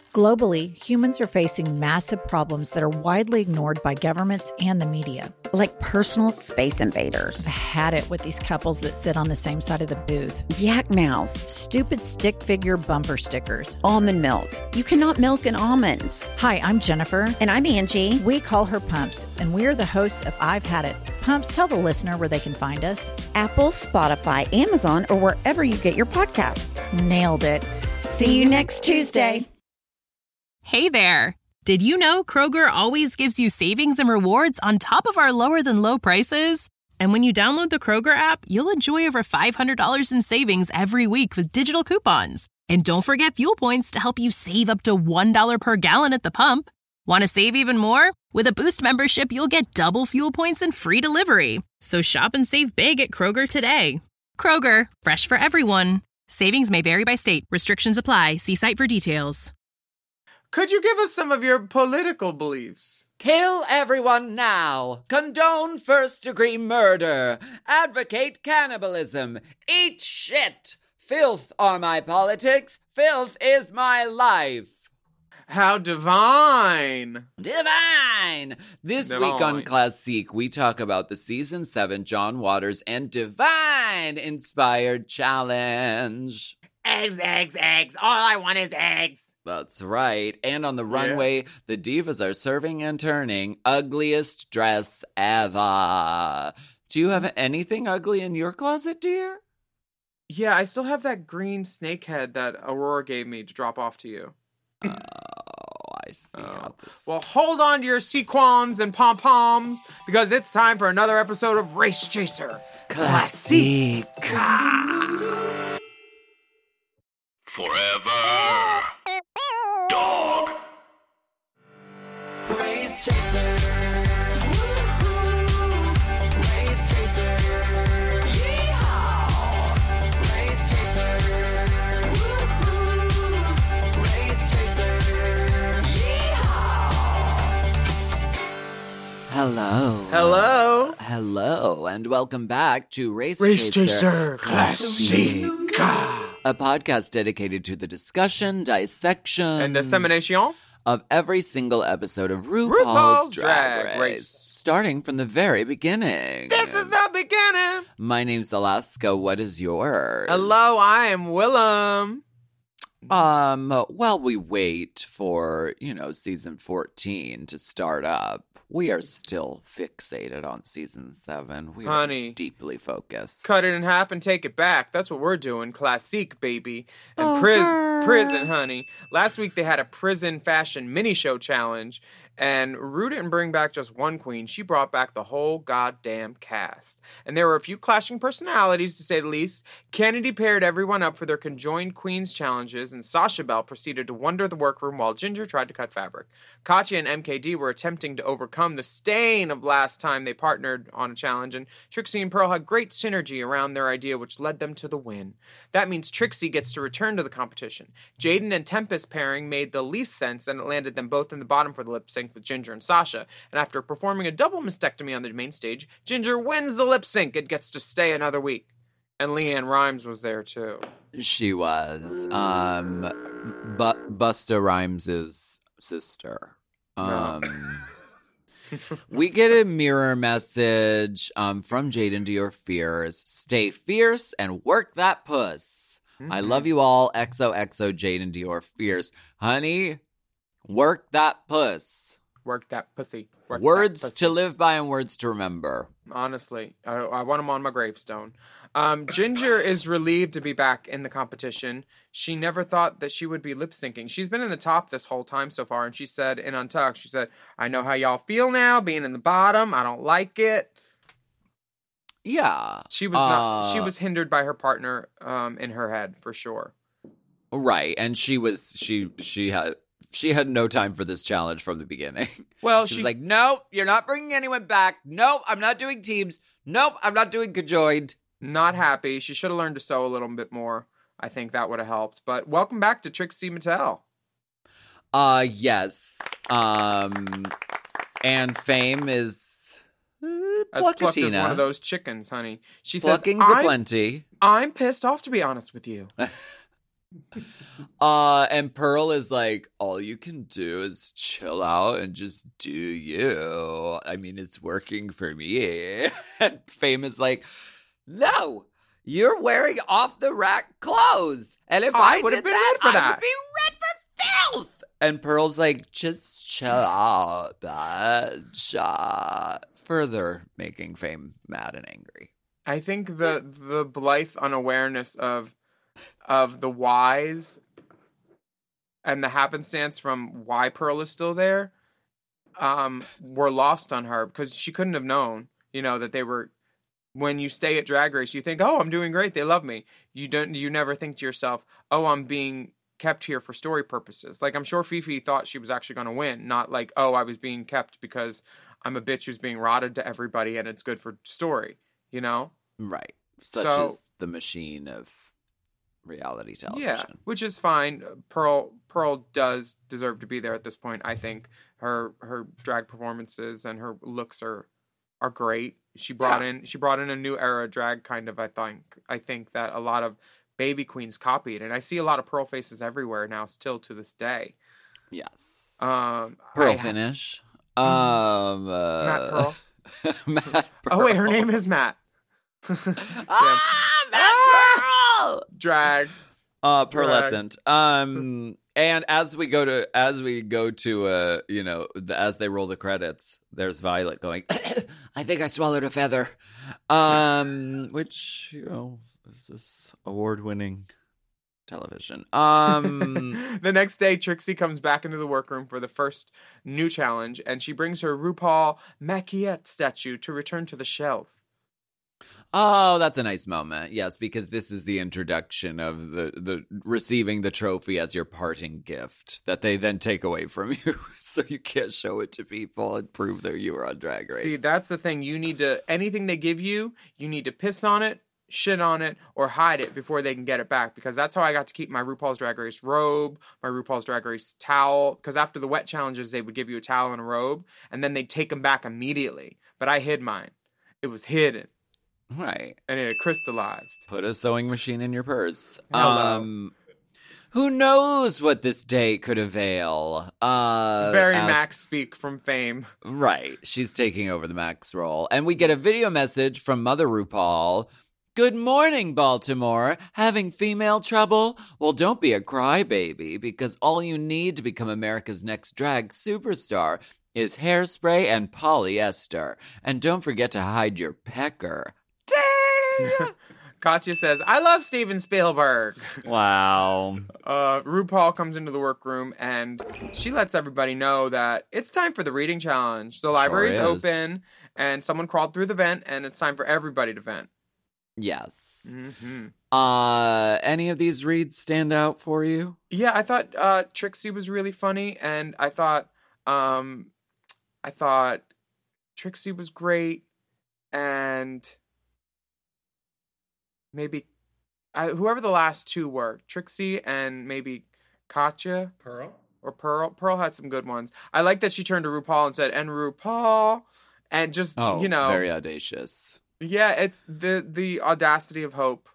Globally, humans are facing massive problems that are widely ignored by governments and the media. Like personal space invaders. I've had it with these couples that sit on the same side of the booth. Yak mouths. Stupid stick figure bumper stickers. Almond milk. You cannot milk an almond. Hi, I'm Jennifer. And I'm Angie. We call her Pumps, and we're the hosts of I've Had It. Pumps, tell the listener where they can find us. Apple, Spotify, Amazon, or wherever you get your podcasts. Nailed it. See you next Tuesday. Hey there! Did you know Kroger always gives you savings and rewards on top of our lower-than-low prices? And when you download the Kroger app, you'll enjoy over $500 in savings every week with digital coupons. And don't forget fuel points to help you save up to $1 per gallon at the pump. Want to save even more? With a Boost membership, you'll get double fuel points and free delivery. So shop and save big at Kroger today. Kroger, fresh for everyone. Savings may vary by state. Restrictions apply. See site for details. Could you give us some of your political beliefs? Kill everyone now. Condone first-degree murder. Advocate cannibalism. Eat shit. Filth are my politics. Filth is my life. How divine. Divine! This week on Classique, we talk about the Season 7 John Waters and Divine-inspired challenge. Eggs, eggs, eggs. All I want is eggs. That's right. And on the runway, the divas are serving and turning ugliest dress ever. Do you have anything ugly in your closet, dear? Yeah, I still have that green snake head that Aurora gave me to drop off to you. Oh, I see how this... Well, hold on to your sequins and pom-poms, because it's time for another episode of Race Chaser Classique. Forever. Dog. Race Chaser. Woo-hoo. Race Chaser. Yeehaw. Race Chaser. Woo-hoo. Race Chaser. Yeehaw. Hello. Hello. Hello, and welcome back to Race Chaser Classique. A podcast dedicated to the discussion, dissection, And dissemination of every single episode of RuPaul's Drag Race, starting from the very beginning. This is the beginning. My name's Alaska. What is yours? Hello, I am Willem. While we wait for, season 14 to start up, we are still fixated on season 7. We are deeply focused. Cut it in half and take it back. That's what we're doing. Classique, baby. And prison, honey. Last week they had a prison fashion mini show challenge, and Rue didn't bring back just one queen. She brought back the whole goddamn cast. And there were a few clashing personalities, to say the least. Kennedy paired everyone up for their conjoined queens challenges, and Sasha Belle proceeded to wander the workroom while Ginger tried to cut fabric. Katya and MKD were attempting to overcome the stain of last time they partnered on a challenge, and Trixie and Pearl had great synergy around their idea, which led them to the win. That means Trixie gets to return to the competition. Jaden and Tempest pairing made the least sense, and it landed them both in the bottom for the lip sync with Ginger and Sasha. And after performing a double mastectomy on the main stage, Ginger wins the lip sync and gets to stay another week. And Leanne Rhymes was there too. She was. Busta Rhymes' sister. We get a mirror message from Jaden to your fears. Stay fierce and work that puss. Mm-hmm. I love you all. XOXO Jaden to your fears. Honey, work that puss. Work that pussy. Words that pussy. To live by and words to remember. Honestly, I want them on my gravestone. Ginger is relieved to be back in the competition. She never thought that she would be lip syncing. She's been in the top this whole time so far, and she said in Untucked, I know how y'all feel now, being in the bottom. I don't like it. Yeah. She was hindered by her partner in her head, for sure. Right, and she had no time for this challenge from the beginning. Well, she was like, nope, you're not bringing anyone back. Nope, I'm not doing teams. Nope, I'm not doing conjoined. Not happy. She should have learned to sew a little bit more. I think that would have helped. But welcome back to Trixie Mattel. Yes. And Fame is as plucked as one of those chickens, honey. She Plucking's says, aplenty. I'm pissed off, to be honest with you. And Pearl is like, all you can do is chill out and just do you. I mean, it's working for me. And Fame is like, no, you're wearing off the rack clothes. And if I would've did been that, red for I that. would be red for filth. And Pearl's like, just chill out, bitch. Further making Fame mad and angry. I think the blithe unawareness of the whys and the happenstance from why Pearl is still there were lost on her, because she couldn't have known, that they were. When you stay at Drag Race, you think, oh, I'm doing great, they love me. You never think to yourself, oh, I'm being kept here for story purposes. Like, I'm sure Fifi thought she was actually going to win, not like, oh, I was being kept because I'm a bitch who's being rotted to everybody and it's good for story, Right. Such as the machine of reality television. Yeah, which is fine. Pearl does deserve to be there at this point. I think her drag performances and her looks are great. She brought in a new era of drag, kind of. I think that a lot of baby queens copied, and I see a lot of Pearl faces everywhere now, still to this day. Yes. Pearl finish. Matt Pearl. Matt Pearl. Oh wait, her name is Matt. Matt Pearl. Drag. Pearlescent. And as we go to as they roll the credits, there's Violet going, I think I swallowed a feather. Which, is this award-winning television. The next day, Trixie comes back into the workroom for the first new challenge, and she brings her RuPaul Maquillette statue to return to the shelf. Oh, that's a nice moment. Yes, because this is the introduction of the receiving the trophy as your parting gift that they then take away from you, so you can't show it to people and prove that you were on Drag Race. See, that's the thing. You need to, anything they give you, you need to piss on it, shit on it, or hide it before they can get it back, because that's how I got to keep my RuPaul's Drag Race robe, my RuPaul's Drag Race towel, because after the wet challenges, they would give you a towel and a robe, and then they'd take them back immediately. But I hid mine. It was hidden. Right. And it crystallized. Put a sewing machine in your purse. Hello. Who knows what this day could avail? Very Max speak from Fame. Right. She's taking over the Max role. And we get a video message from Mother RuPaul. Good morning, Baltimore. Having female trouble? Well, don't be a crybaby, because all you need to become America's next drag superstar is hairspray and polyester. And don't forget to hide your pecker. Dang! Katya says, I love Steven Spielberg. Wow. RuPaul comes into the workroom and she lets everybody know that it's time for the reading challenge. The library's open and someone crawled through the vent and it's time for everybody to vent. Yes. Mm-hmm. Any of these reads stand out for you? Yeah, I thought Trixie was really funny, and I thought Trixie was great, and maybe whoever the last two were, Trixie and maybe Katya. Pearl had some good ones. I like that she turned to RuPaul and said, and RuPaul, and just, very audacious. Yeah, it's the audacity of hope,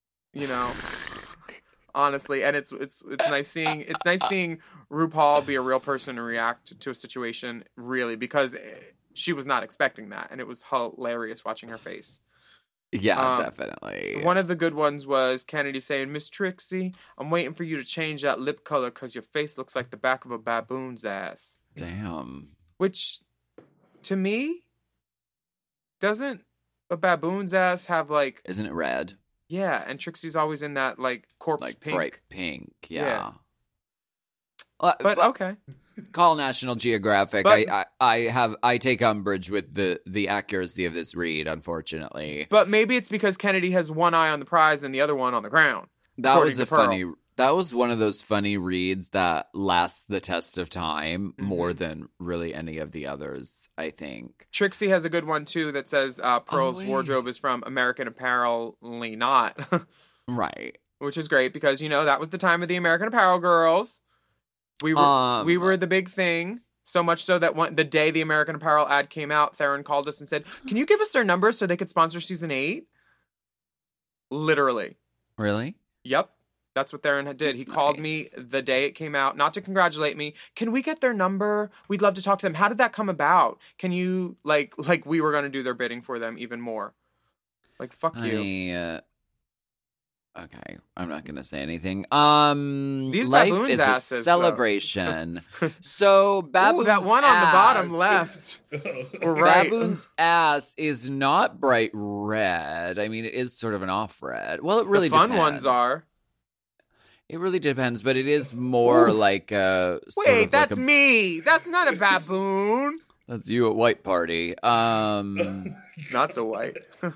honestly. And it's nice seeing RuPaul be a real person and react to a situation, really, because she was not expecting that, and it was hilarious watching her face. Yeah, definitely. One of the good ones was Kennedy saying, Miss Trixie, I'm waiting for you to change that lip color because your face looks like the back of a baboon's ass. Damn. Which, to me, doesn't a baboon's ass have like... Isn't it red? Yeah, and Trixie's always in that like corpse like pink. Bright pink, yeah. But okay. Call National Geographic. But, I take umbrage with the accuracy of this read, unfortunately. But maybe it's because Kennedy has one eye on the prize and the other one on the ground. That was one of those funny reads that lasts the test of time more than really any of the others, I think. Trixie has a good one too that says Pearl's wardrobe is from American Apparel-ly not. Right. Which is great because that was the time of the American Apparel girls. We were the big thing, so much so that the day the American Apparel ad came out, Theron called us and said, can you give us their numbers so they could sponsor season 8? Literally. Really? Yep. That's what Theron did. He called me the day it came out, not to congratulate me. Can we get their number? We'd love to talk to them. How did that come about? Can you, like we were going to do their bidding for them even more. Like, fuck you. Okay, I'm not going to say anything. These life baboons' is asses, a celebration. So, baboon's Ooh, that one on the bottom left. Right. Baboon's ass is not bright red. I mean, it is sort of an off red. Well, it really the fun depends. ones are. It really depends, but it is more like a. Wait, that's me. That's not a baboon. That's you at white party. Not so white.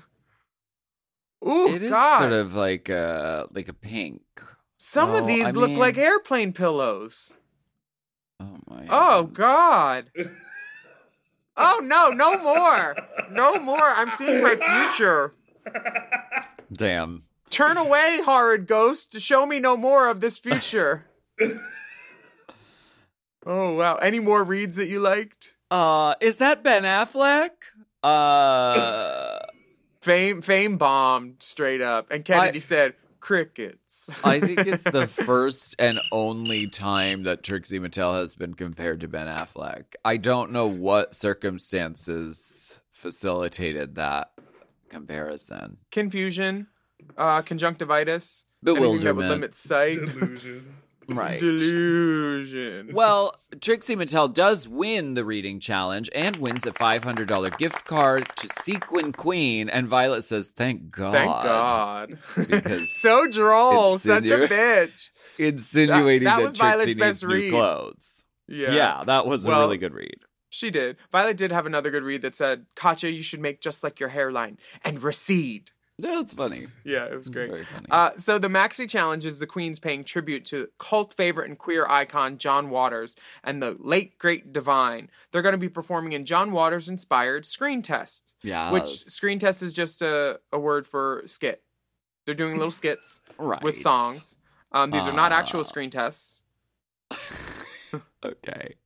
Ooh, it is God. sort of like a pink. Some of these look like airplane pillows. Oh my. Oh goodness. God. Oh no, no more. No more. I'm seeing my future. Damn. Turn away, horrid ghost. Show me no more of this future. Oh wow. Any more reads that you liked? Is that Ben Affleck? Fame bombed straight up. And Kennedy said, crickets. I think it's the first and only time that Trixie Mattel has been compared to Ben Affleck. I don't know what circumstances facilitated that comparison. Confusion, conjunctivitis, Bewilderment. anything that would limit sight. Delusion. Right. Delusion. Well, Trixie Mattel does win the reading challenge and wins a $500 gift card to Sequin Queen. And Violet says, thank God. Thank God. Because so droll. Such a bitch. Insinuating That that, was Trixie Violet's needs best new read. clothes. Yeah, that was a really good read. She did. Violet did have another good read that said, Katya, you should make just like your hairline and recede. That's funny. Yeah, it was great. Very funny. So the Maxi Challenge is the Queen's paying tribute to cult favorite and queer icon John Waters and the late great Divine. They're going to be performing in John Waters inspired Screen Test. Yeah. Which Screen Test is just a word for skit. They're doing little skits with songs. These are not actual screen tests. Okay.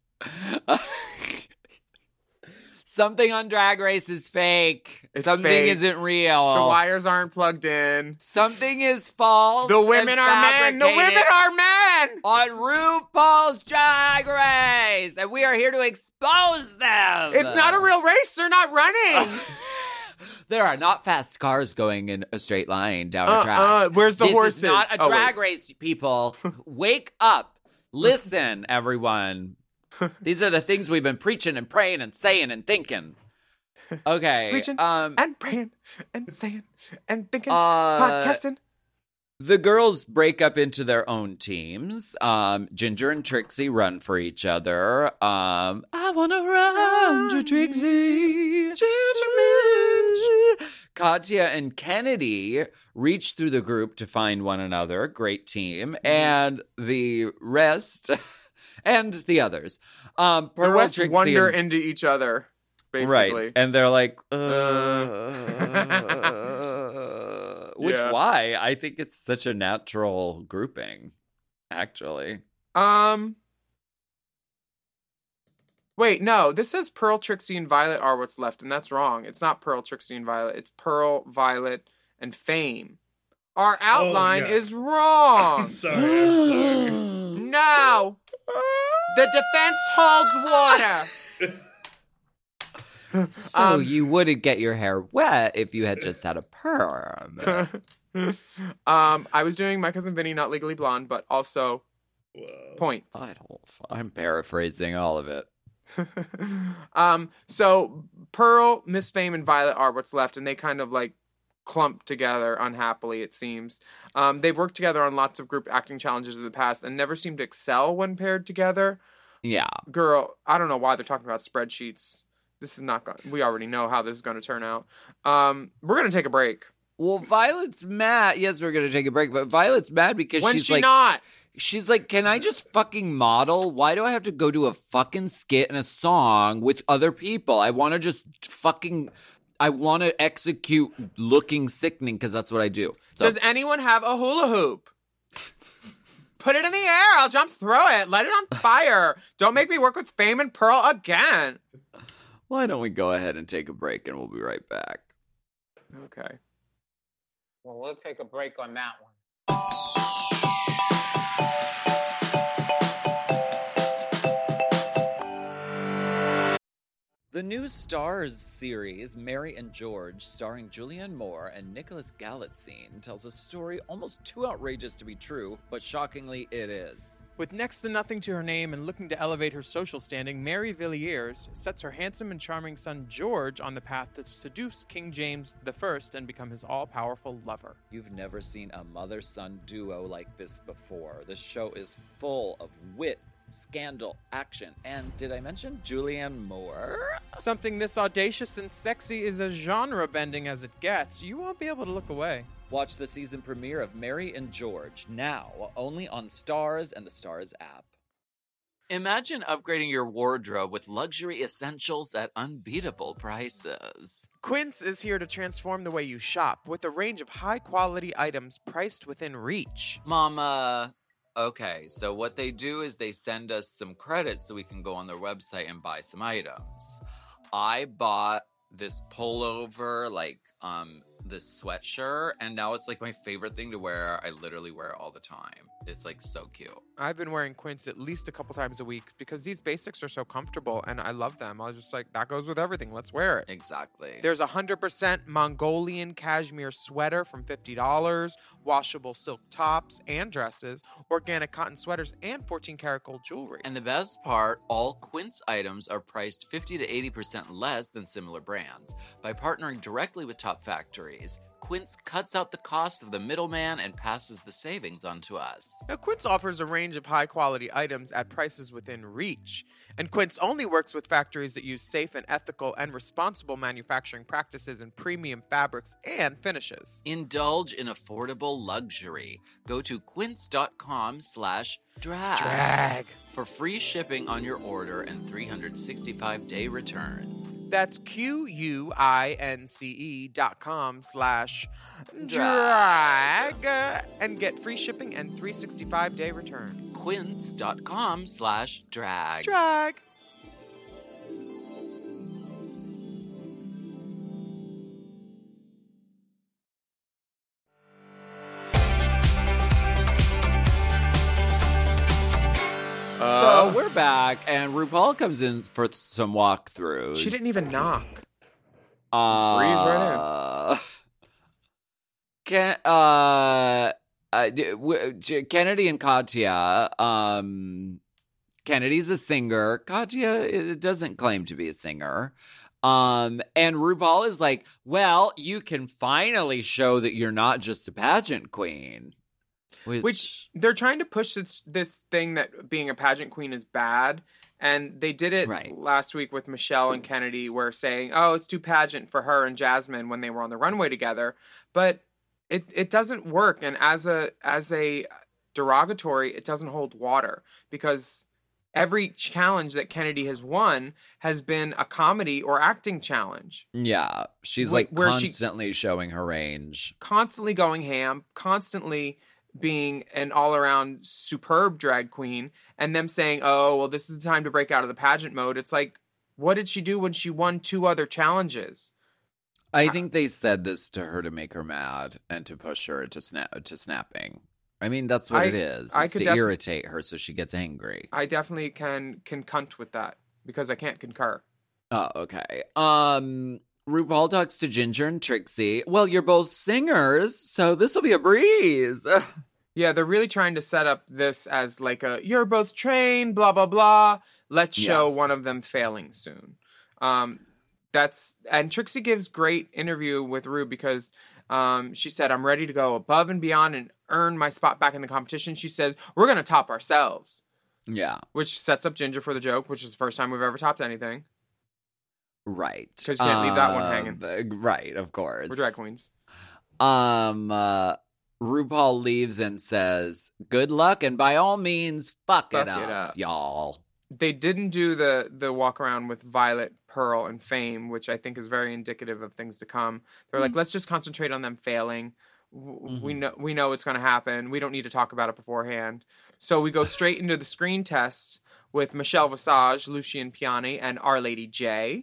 Something on Drag Race is fake. Something fake. isn't real. The wires aren't plugged in. Something is false. The women and are men. The fabricated women are men. on RuPaul's Drag Race, and we are here to expose them. It's not a real race. They're not running. There are not fast cars going in a straight line down a track. Where's the horses? This is not a drag race, people. Wake up. Listen, everyone. These are the things we've been preaching and praying and saying and thinking. Okay. Preaching and praying and saying and thinking. Podcasting. The girls break up into their own teams. Ginger and Trixie run for each other. I want to run to Trixie. Katya and Kennedy reach through the group to find one another. Great team. And the rest... and the others. The rest Trixie, wander into each other, basically. Right. And they're like, which Yeah. why? I think it's such a natural grouping, actually. Wait, no. This says Pearl, Trixie, and Violet are what's left, and that's wrong. It's not Pearl, Trixie, and Violet. It's Pearl, Violet, and Fame. Our outline is wrong. I'm sorry. No. The defense holds water. So you wouldn't get your hair wet if you had just had a perm. I was doing My Cousin Vinny, Not Legally Blonde, but also points. I'm paraphrasing all of it. So Pearl, Miss Fame, and Violet are what's left, and they kind of like clump together unhappily, it seems. They've worked together on lots of group acting challenges in the past and never seem to excel when paired together. Yeah. Girl, I don't know why they're talking about spreadsheets. This is not going. We already know how this is going to turn out. We're going to take a break. Well, Violet's mad. Yes, we're going to take a break, but Violet's mad because When's she's she like, not? She's like, can I just fucking model? Why do I have to go do a fucking skit and a song with other people? I want to just fucking, I want to execute looking sickening because that's what I do. So, Does anyone have a hula hoop? Put it in the air. I'll jump through it. Let it on fire. Don't make me work with Fame and Pearl again. why don't we go ahead and take a break and we'll be right back. Okay. Well, we'll take a break on that one. The new Stars series, Mary and George, starring Julianne Moore and Nicholas Galitzine, tells a story almost too outrageous to be true, but shockingly it is. With next to nothing to her name and looking to elevate her social standing, Mary Villiers sets her handsome and charming son George on the path to seduce King James I and become his all-powerful lover. You've never seen a mother-son duo like this before. The show is full of wit, scandal, action, and did I mention Julianne Moore? Something this audacious and sexy is as genre-bending as it gets. You won't be able to look away. Watch the season premiere of Mary and George now, only on Stars and the Stars app. Imagine upgrading your wardrobe with luxury essentials at unbeatable prices. Quince is here to transform the way you shop with a range of high-quality items priced within reach. Mama, okay, so what they do is they send us some credits so we can go on their website and buy some items. I bought this pullover, this sweatshirt, and now it's like my favorite thing to wear. I literally wear it all the time. It's like so cute. I've been wearing Quince at least a couple times a week because these basics are so comfortable and I love them. I was just like, that goes with everything. Let's wear it. Exactly. There's 100% Mongolian cashmere sweater from $50, washable silk tops and dresses, organic cotton sweaters, and 14-karat gold jewelry. And the best part, all Quince items are priced 50 to 80% less than similar brands. By partnering directly with top factories, Quince cuts out the cost of the middleman and passes the savings on to us. Now, Quince offers a range of high-quality items at prices within reach. And Quince only works with factories that use safe and ethical and responsible manufacturing practices in premium fabrics and finishes. Indulge in affordable luxury. Go to quince.com/drag for free shipping on your order and 365-day returns. That's QUINCE.com/drag and get free shipping and 365-day returns. Quince.com/drag. Drag. So we're back, and RuPaul comes in for some walkthroughs. She didn't even knock. Breathe right Kennedy and Katya. Kennedy's a singer. Katya doesn't claim to be a singer. And RuPaul is like, well, you can finally show that you're not just a pageant queen. Which they're trying to push this thing that being a pageant queen is bad. And they did it last week with Michelle and Kennedy, where saying, oh, it's too pageant for her and Jasmine when they were on the runway together. But it doesn't work. And as a derogatory, it doesn't hold water, because every challenge that Kennedy has won has been a comedy or acting challenge. Yeah. She's constantly showing her range. Constantly going ham, constantly being an all-around superb drag queen, and them saying, oh, well, this is the time to break out of the pageant mode. It's like, what did she do when she won 2 other challenges? I think they said this to her to make her mad and to push her to snapping. I mean, that's what it is. It's to irritate her so she gets angry. I definitely can cunt with that, because I can't concur. Oh, okay. RuPaul talks to Ginger and Trixie. Well, you're both singers, so this will be a breeze. Yeah, they're really trying to set up this as like you're both trained, blah, blah, blah. Let's show one of them failing soon. And Trixie gives great interview with Ru, because she said, I'm ready to go above and beyond and earn my spot back in the competition. She says, we're going to top ourselves. Yeah. Which sets up Ginger for the joke, which is the first time we've ever topped anything. Right. Because you can't leave that one hanging. Right, of course. We're drag queens. RuPaul leaves and says, good luck, and by all means, fuck it up, y'all. They didn't do the walk around with Violet, Pearl, and Fame, which I think is very indicative of things to come. They're like, let's just concentrate on them failing. We know it's going to happen. We don't need to talk about it beforehand. So we go straight into the screen tests with Michelle Visage, Lucian Piani, and Our Lady J.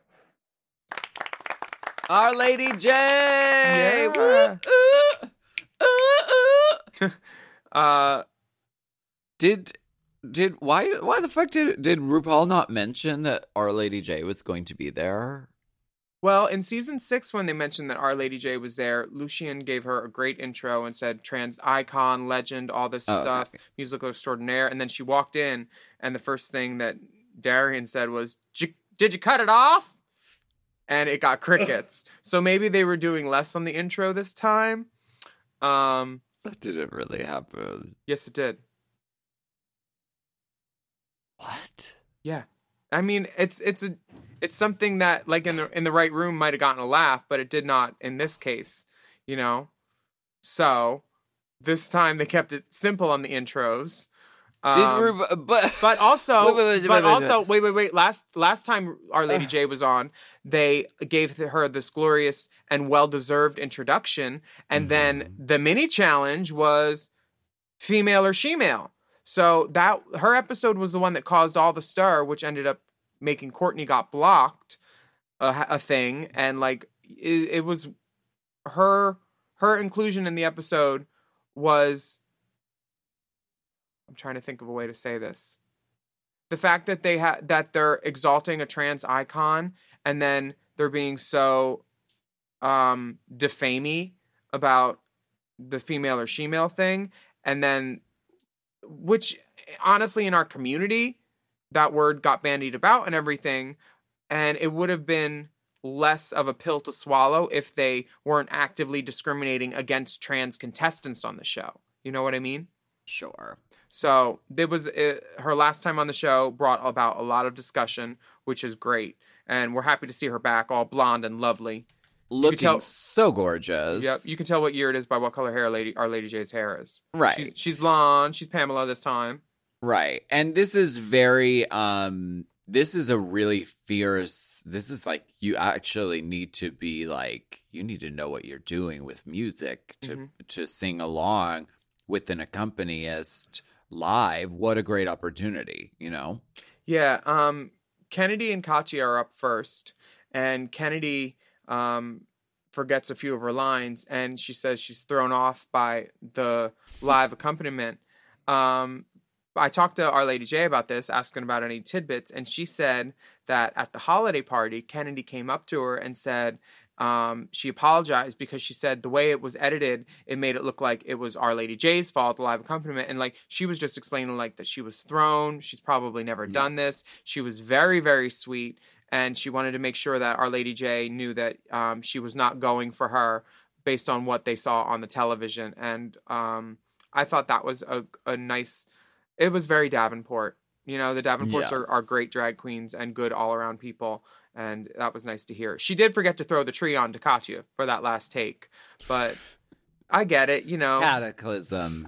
Our Lady J! Yeah. why the fuck did RuPaul not mention that Our Lady J was going to be there? Well, in season 6, when they mentioned that Our Lady J was there, Lucien gave her a great intro and said trans icon, legend, all this stuff, okay. musical extraordinaire. And then she walked in, and the first thing that Darian said was, "Did you cut it off?" And it got crickets. So maybe they were doing less on the intro this time. That didn't really happen. Yes, it did. What? Yeah. I mean, it's something that, like, in the right room might have gotten a laugh, but it did not in this case, you know? So this time they kept it simple on the intros. But also, wait. Last time Our Lady J was on, they gave her this glorious and well-deserved introduction, and then the mini challenge was female or shemale. So that her episode was the one that caused all the stir, which ended up making Courtney got blocked a thing, and like it was her inclusion in the episode was. I'm trying to think of a way to say this. The fact that that they're exalting a trans icon and then they're being so defamey about the female or shemale thing, and then which honestly in our community that word got bandied about and everything, and it would have been less of a pill to swallow if they weren't actively discriminating against trans contestants on the show. You know what I mean? Sure. So there was her last time on the show brought about a lot of discussion, which is great, and we're happy to see her back, all blonde and lovely, looking so gorgeous. Yep, you can tell what year it is by what color hair Our Lady J's hair is. Right, she's blonde. She's Pamela this time. Right, and this is very this is a really fierce. This is like you actually need to be like you need to know what you're doing with music to sing along with an accompanist. Live, what a great opportunity, you know? Yeah, Kennedy and Katya are up first, and Kennedy forgets a few of her lines, and she says she's thrown off by the live accompaniment. I talked to Our Lady J about this, asking about any tidbits, and she said that at the holiday party, Kennedy came up to her and said, she apologized because she said the way it was edited, it made it look like it was Our Lady J's fault, the live accompaniment. And like, she was just explaining like that she was thrown. She's probably never done this. She was very, very sweet. And she wanted to make sure that Our Lady J knew that, she was not going for her based on what they saw on the television. And, I thought that was a nice, it was very Davenport. You know, the Davenports are great drag queens and good all around people. And that was nice to hear. She did forget to throw the tree on to Katya for that last take. But I get it, you know. Cataclysm.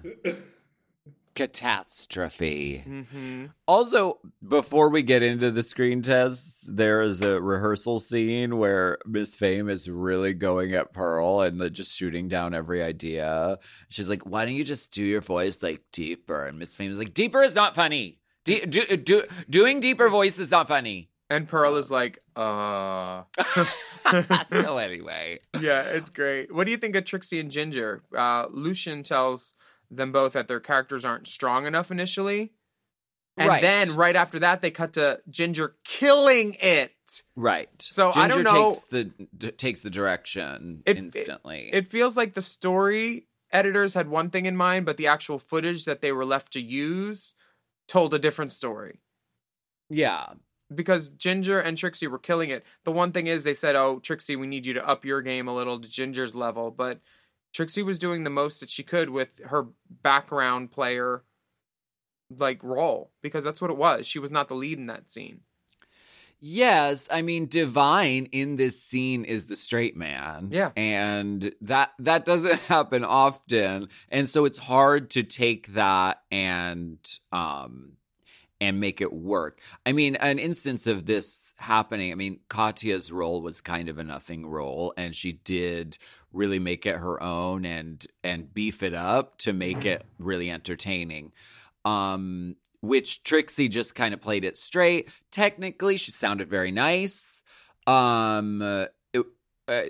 Catastrophe. Mm-hmm. Also, before we get into the screen tests, there is a rehearsal scene where Miss Fame is really going at Pearl and just shooting down every idea. She's like, why don't you just do your voice like deeper? And Miss Fame is like, deeper is not funny. Doing deeper voice is not funny. And Pearl is like, So anyway. Yeah, it's great. What do you think of Trixie and Ginger? Lucien tells them both that their characters aren't strong enough initially. And then right after that, they cut to Ginger killing it. Right. So Ginger I don't know. Takes the direction instantly. It feels like the story editors had one thing in mind, but the actual footage that they were left to use told a different story. Yeah. Because Ginger and Trixie were killing it. The one thing is they said, oh, Trixie, we need you to up your game a little to Ginger's level. But Trixie was doing the most that she could with her background player like role, because that's what it was. She was not the lead in that scene. Yes, I mean, Divine in this scene is the straight man. Yeah. And that doesn't happen often. And so it's hard to take that and make it work. I mean, an instance of this happening, I mean, Katya's role was kind of a nothing role, and she did really make it her own and beef it up to make it really entertaining. Which Trixie just kind of played it straight. Technically, she sounded very nice. But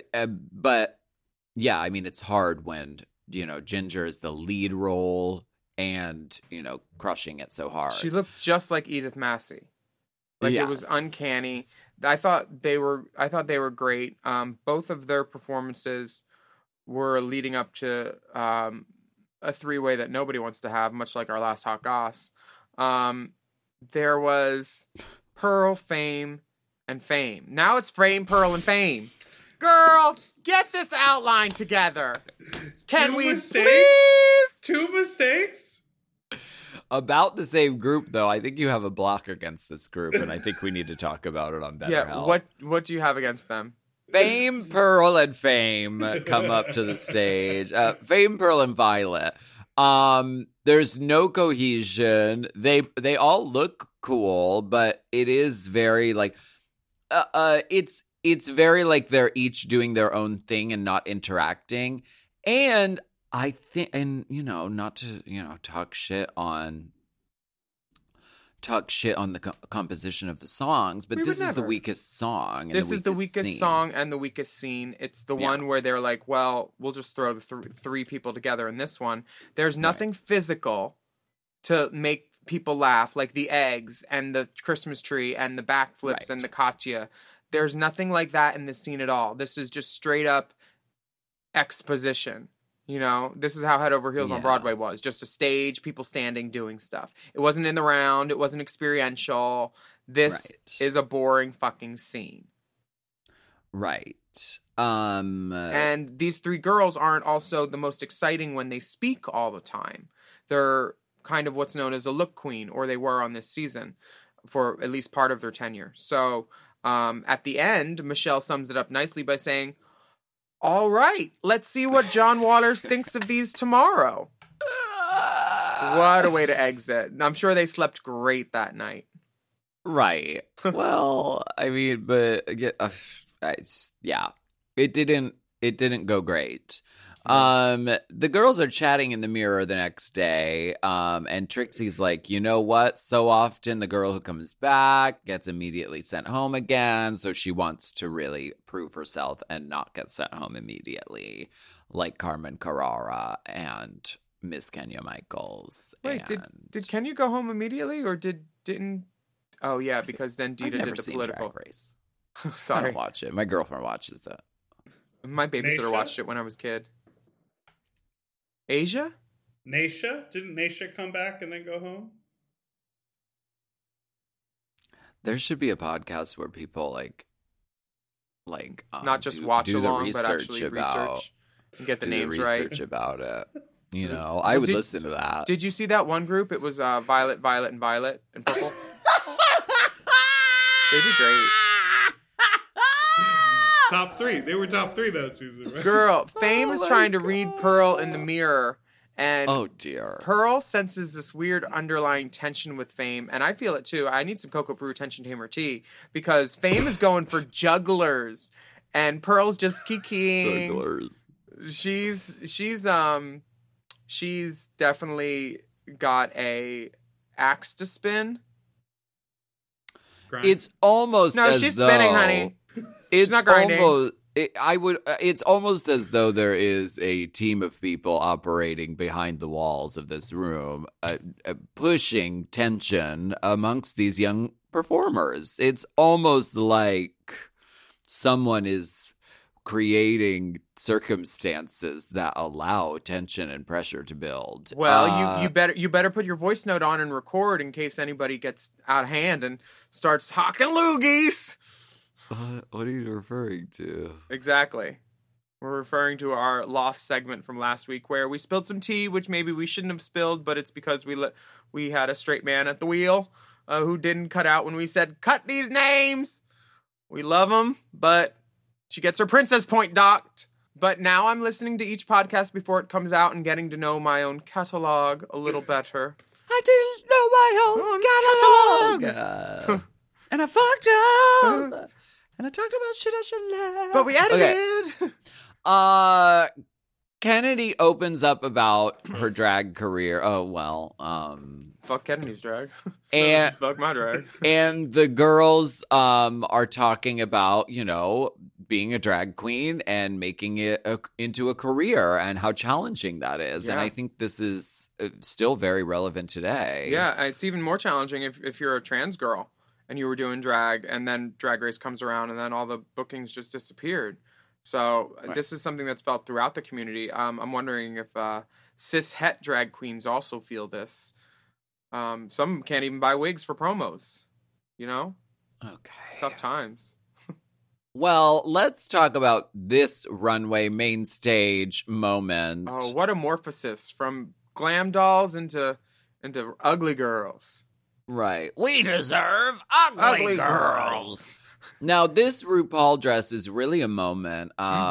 yeah, I mean, it's hard when, you know, Ginger is the lead role and, crushing it so hard. She looked just like Edith Massey. It was Yes. uncanny. I thought they were great. Both of their performances were leading up to a three-way that nobody wants to have, much like our last Hot Goss. There was Pearl, Fame, and Fame. Now it's Fame, Pearl, and Fame. Girl, get this outline together. Can Two we mistakes? please? 2 mistakes? About the same group, though, I think you have a block against this group, and I think we need to talk about it on Better Yeah, Help. what do you have against them? Fame, Pearl, and Fame come up to the stage. Fame, Pearl, and Violet. There's no cohesion. They all look cool, but it is very it's very like they're each doing their own thing and not interacting. And I think, and not to talk shit on the composition of the songs, but this is the weakest song. This is the weakest song and the weakest scene. It's the one where they're like, well, we'll just throw the three people together in this one. There's nothing physical to make people laugh, like the eggs and the Christmas tree and the backflips and the Katya. There's nothing like that in this scene at all. This is just straight up exposition. This is how Head Over Heels on Broadway was. Just a stage, people standing, doing stuff. It wasn't in the round. It wasn't experiential. This is a boring fucking scene. Right. And these three girls aren't also the most exciting when they speak all the time. They're kind of what's known as a look queen, or they were on this season for at least part of their tenure. So at the end, Michelle sums it up nicely by saying, all right, let's see what John Waters thinks of these tomorrow. What a way to exit. I'm sure they slept great that night. Right. Well, I mean, but it didn't go great. The girls are chatting in the mirror the next day, and Trixie's like, you know what? So often the girl who comes back gets immediately sent home again, so she wants to really prove herself and not get sent home immediately, like Carmen Carrara and Miss Kenya Michaels. Wait, did Kenya go home immediately, or didn't? Oh yeah, because then Dita did the political Drag Race. Sorry, I don't watch it. My girlfriend watches it. My babysitter watched it when I was a kid. Asia? Naisha? Didn't Naisha come back and then go home? There should be a podcast where people not just watch along, but actually research and get the names right. Research about it. I would listen to that. Did you see that one group? It was Violet, Violet, and Violet and Purple. They did great. Top 3. They were top 3 that season, right? Girl, Fame is trying to read Pearl in the mirror, and oh dear, Pearl senses this weird underlying tension with Fame, and I feel it too. I need some Cocoa Brew tension tamer tea, because Fame is going for jugglers, and Pearl's just kikiing. Jugglers. She's definitely got a axe to spin. Grind. It's almost no, as she's though spinning, honey. It's not grinding. It's almost as though there is a team of people operating behind the walls of this room, pushing tension amongst these young performers. It's almost like someone is creating circumstances that allow tension and pressure to build. Well, you better put your voice note on and record in case anybody gets out of hand and starts hawking loogies. What are you referring to? Exactly. We're referring to our lost segment from last week where we spilled some tea, which maybe we shouldn't have spilled, but it's because we had a straight man at the wheel who didn't cut out when we said, cut these names. We love them, but she gets her princess point docked. But now I'm listening to each podcast before it comes out and getting to know my own catalog a little better. I didn't know my own catalog. And I fucked up. And I talked about shit I should have. But we edited. Okay. Kennedy opens up about her drag career. Oh, well. Fuck Kennedy's drag. And fuck my drag. And the girls are talking about, being a drag queen and making it into a career and how challenging that is. Yeah. And I think this is still very relevant today. Yeah, it's even more challenging if you're a trans girl and you were doing drag and then Drag Race comes around and then all the bookings just disappeared. So This is something that's felt throughout the community. I'm wondering if cis-het drag queens also feel this. Some can't even buy wigs for promos, you know? Okay. Tough times. Well, let's talk about this runway main stage moment. Oh, what a morphosis from glam dolls into ugly girls. Right. We deserve ugly girls. Now, this RuPaul dress is really a moment.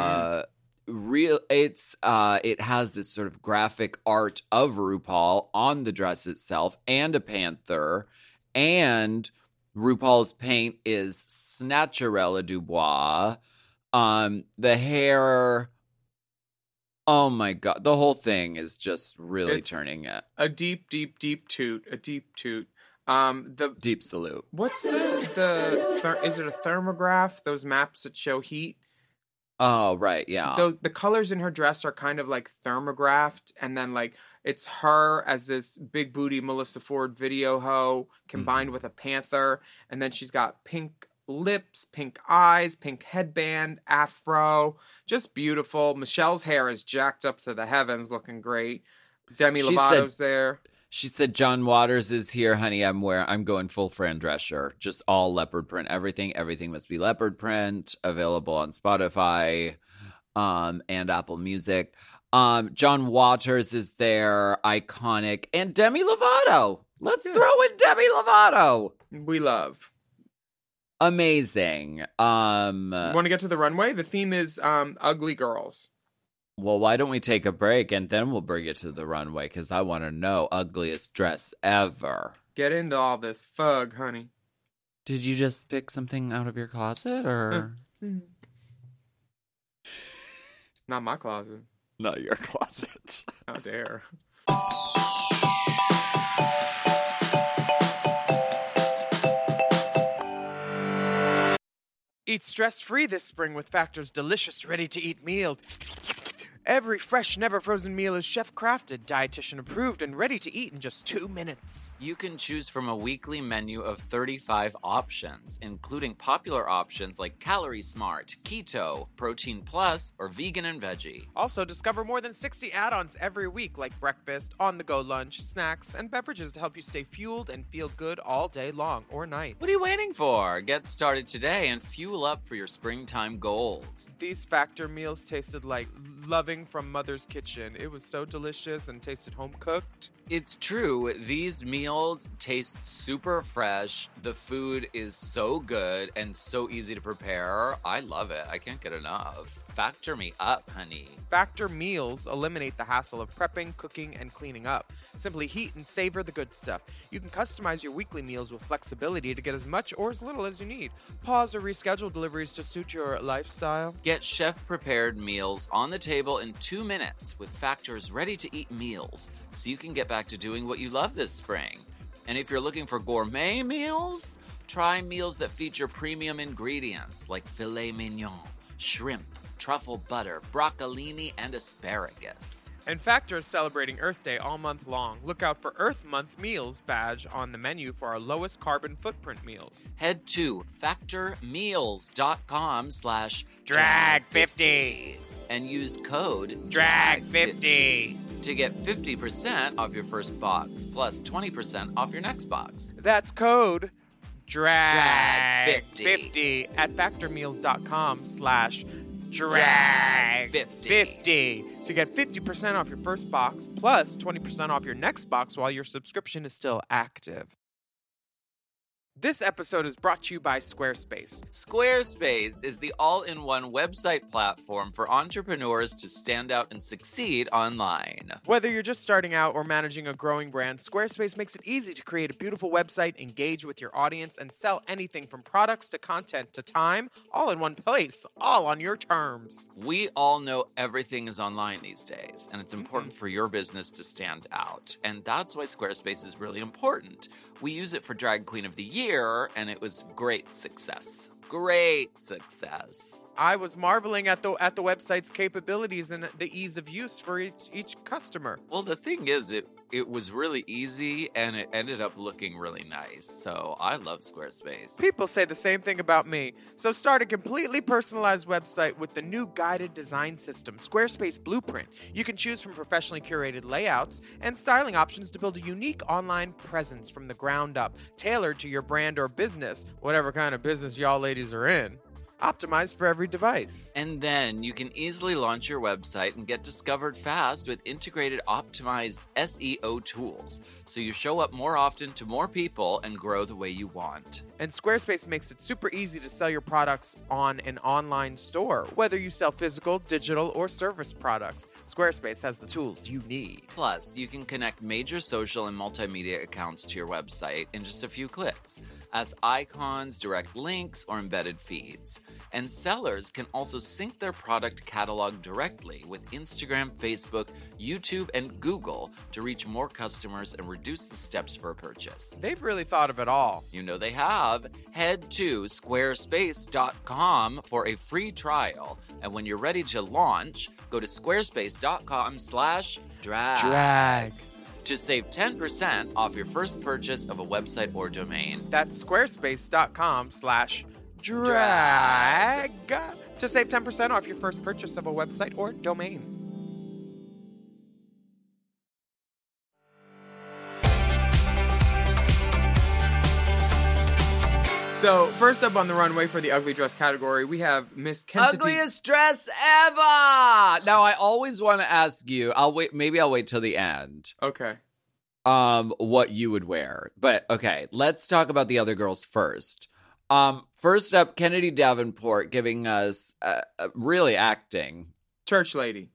It has this sort of graphic art of RuPaul on the dress itself and a panther, and RuPaul's paint is Snatcherella Dubois. The hair, oh my God, the whole thing is just really turning it. A deep, deep, deep toot. A deep toot. The deep salute. What's is it a thermograph? Those maps that show heat. Oh, right, yeah. The colors in her dress are kind of like thermographed, and then like it's her as this big booty Melissa Ford video hoe combined with a panther, and then she's got pink lips, pink eyes, pink headband, afro, just beautiful. Michelle's hair is jacked up to the heavens, looking great. Demi Lovato's there. She said, John Waters is here, honey. I'm going full Fran Drescher. Just all leopard print. Everything must be leopard print. Available on Spotify and Apple Music. John Waters is there. Iconic. And Demi Lovato. Let's throw in Demi Lovato. We love. Amazing. Want to get to the runway? The theme is ugly girls. Well, why don't we take a break and then we'll bring it to the runway, because I want to know ugliest dress ever. Get into all this fug, honey. Did you just pick something out of your closet, or? Not my closet. Not your closet. How dare. Eat stress-free this spring with Factor's delicious ready-to-eat meals. Every fresh, never-frozen meal is chef-crafted, dietitian-approved, and ready to eat in just 2 minutes. You can choose from a weekly menu of 35 options, including popular options like Calorie Smart, Keto, Protein Plus, or Vegan and Veggie. Also, discover more than 60 add-ons every week, like breakfast, on-the-go lunch, snacks, and beverages to help you stay fueled and feel good all day long or night. What are you waiting for? Get started today and fuel up for your springtime goals. These Factor meals tasted like loving from Mother's Kitchen. It was so delicious and tasted home-cooked. It's true. These meals taste super fresh. The food is so good and so easy to prepare. I love it. I can't get enough. Factor me up, honey. Factor meals eliminate the hassle of prepping, cooking, and cleaning up. Simply heat and savor the good stuff. You can customize your weekly meals with flexibility to get as much or as little as you need. Pause or reschedule deliveries to suit your lifestyle. Get chef-prepared meals on the table in 2 minutes with Factor's ready-to-eat meals, so you can get back to doing what you love this spring. And if you're looking for gourmet meals, try meals that feature premium ingredients like filet mignon, shrimp, truffle butter, broccolini, and asparagus. And Factor is celebrating Earth Day all month long. Look out for Earth Month Meals badge on the menu for our lowest carbon footprint meals. Head to factormeals.com/drag50 and use code DRAG50 to get 50% off your first box, plus 20% off your next box. That's code DRAG50 DRAG50 at factormeals.com/drag50 to get 50% off your first box, plus 20% off your next box while your subscription is still active. This episode is brought to you by Squarespace. Squarespace is the all-in-one website platform for entrepreneurs to stand out and succeed online. Whether you're just starting out or managing a growing brand, Squarespace makes it easy to create a beautiful website, engage with your audience, and sell anything from products to content to time, all in one place, all on your terms. We all know everything is online these days, and it's important for your business to stand out. And that's why Squarespace is really important. We use it for Drag Queen of the Year, and it was great success. Great success. I was marveling at the website's capabilities and the ease of use for each customer. Well, the thing is, it was really easy and it ended up looking really nice. So I love Squarespace. People say the same thing about me. So start a completely personalized website with the new guided design system, Squarespace Blueprint. You can choose from professionally curated layouts and styling options to build a unique online presence from the ground up, tailored to your brand or business, whatever kind of business y'all ladies are in. Optimized for every device. And then you can easily launch your website and get discovered fast with integrated optimized SEO tools, so you show up more often to more people and grow the way you want. And Squarespace makes it super easy to sell your products on an online store, whether you sell physical, digital, or service products. Squarespace has the tools you need. Plus, you can connect major social and multimedia accounts to your website in just a few clicks, as icons, direct links, or embedded feeds. And sellers can also sync their product catalog directly with Instagram, Facebook, YouTube, and Google to reach more customers and reduce the steps for a purchase. They've really thought of it all. You know they have. Head to squarespace.com for a free trial. And when you're ready to launch, go to squarespace.com/drag to save 10% off your first purchase of a website or domain. That's squarespace.com/drag to save 10% off your first purchase of a website or domain. So, first up on the runway for the ugly dress category, we have Miss Kentity. Ugliest dress ever! Now, I always want to ask you, maybe I'll wait till the end. Okay. What you would wear. But, okay, let's talk about the other girls first. First up, Kennedy Davenport giving us really acting. Church lady.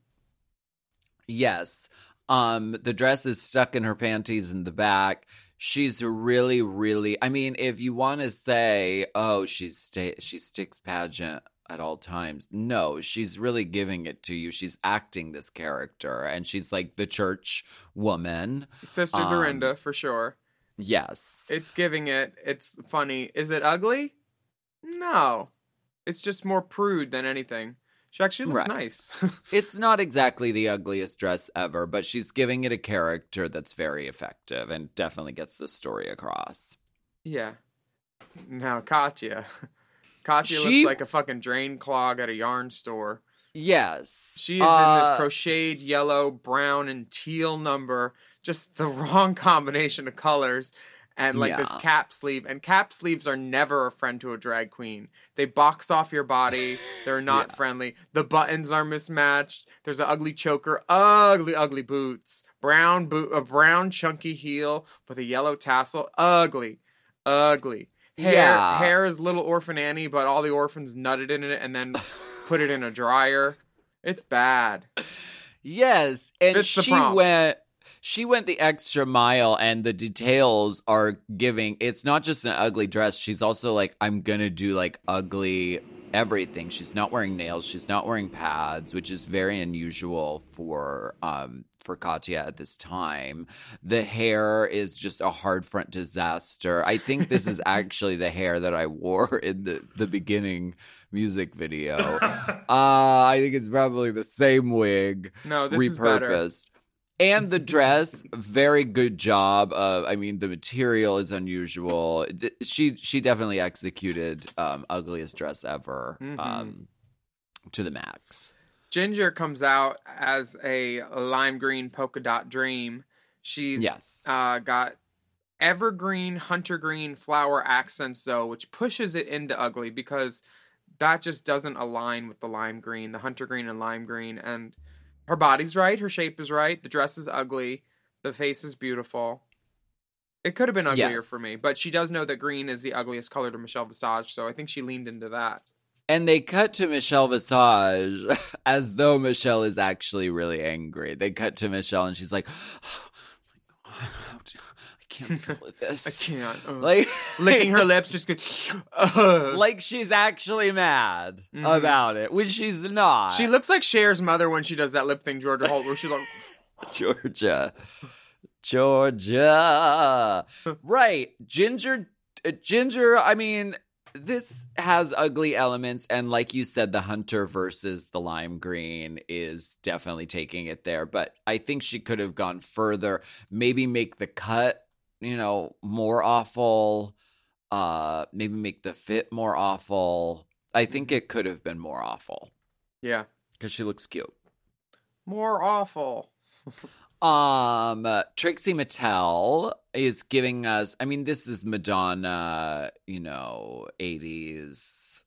Yes. The dress is stuck in her panties in the back. She's really, really, I mean, if you want to say, oh, she sticks pageant at all times. No, she's really giving it to you. She's acting this character, and she's like the church woman. Sister Dorinda, for sure. Yes. It's giving it. It's funny. Is it ugly? No. It's just more prude than anything. She actually looks nice. It's not exactly the ugliest dress ever, but she's giving it a character that's very effective and definitely gets the story across. Yeah. Now, Katya. Katya looks like a fucking drain clog at a yarn store. Yes. She is in this crocheted yellow, brown, and teal number. Just the wrong combination of colors. And like this cap sleeve. And cap sleeves are never a friend to a drag queen. They box off your body. They're not friendly. The buttons are mismatched. There's an ugly choker. Ugly, ugly boots. A brown chunky heel with a yellow tassel. Ugly. Ugly. Hair is Little Orphan Annie, but all the orphans nutted in it and then put it in a dryer. It's bad. Yes. And she went the extra mile, and the details are giving. It's not just an ugly dress. She's also like, I'm going to do like ugly everything. She's not wearing nails. She's not wearing pads, which is very unusual for Katya at this time. The hair is just a hard front disaster. I think this is actually the hair that I wore in the beginning music video. I think it's probably the same wig. No, this repurposed. Is better. And the dress, very good job. I mean, the material is unusual. She definitely executed ugliest dress ever to the max. Ginger comes out as a lime green polka dot dream. She's got evergreen, hunter green flower accents, though, which pushes it into ugly because that just doesn't align with the lime green, the hunter green and lime green. And her body's right. Her shape is right. The dress is ugly. The face is beautiful. It could have been uglier for me, but she does know that green is the ugliest color to Michelle Visage, so I think she leaned into that. And they cut to Michelle Visage as though Michelle is actually really angry. They cut to Michelle and she's like, oh my God, I can't deal with this. I can't. Like licking her lips, just like she's actually mad about it, which she's not. She looks like Cher's mother when she does that lip thing, Georgia Holt, where she's like, Georgia. Right. Ginger, I mean, this has ugly elements, and like you said, the hunter versus the lime green is definitely taking it there. But I think she could have gone further. Maybe make the cut, more awful. Maybe make the fit more awful. I think it could have been more awful. Yeah. Because she looks cute. More awful. Trixie Mattel is giving us, this is Madonna, 80s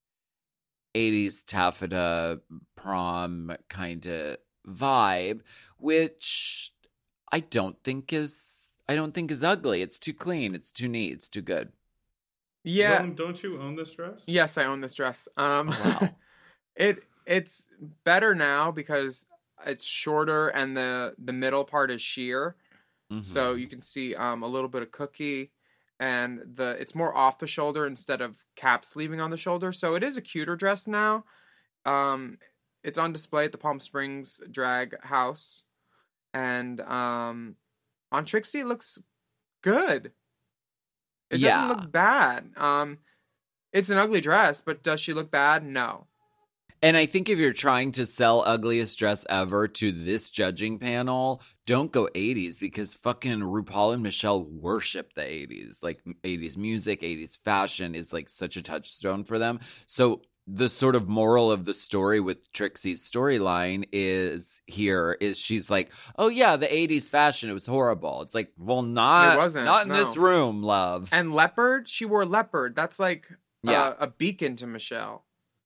taffeta prom kind of vibe, which I don't think is ugly. It's too clean. It's too neat. It's too good. Yeah. Rome, don't you own this dress? Yes, I own this dress. Wow. It's better now because it's shorter and the middle part is sheer. Mm-hmm. So you can see a little bit of cookie, and it's more off the shoulder instead of cap sleeving on the shoulder. So it is a cuter dress now. It's on display at the Palm Springs Drag House, and on Trixie it looks good. It doesn't look bad. It's an ugly dress, but does she look bad? No. And I think if you're trying to sell ugliest dress ever to this judging panel, don't go 80s, because fucking RuPaul and Michelle worship the 80s. Like 80s music, 80s fashion is like such a touchstone for them. So the sort of moral of the story with Trixie's storyline is she's like, oh yeah, the 80s fashion, it was horrible. It's like, well, it wasn't. Not in this room, love. And leopard, she wore leopard. That's like a beacon to Michelle.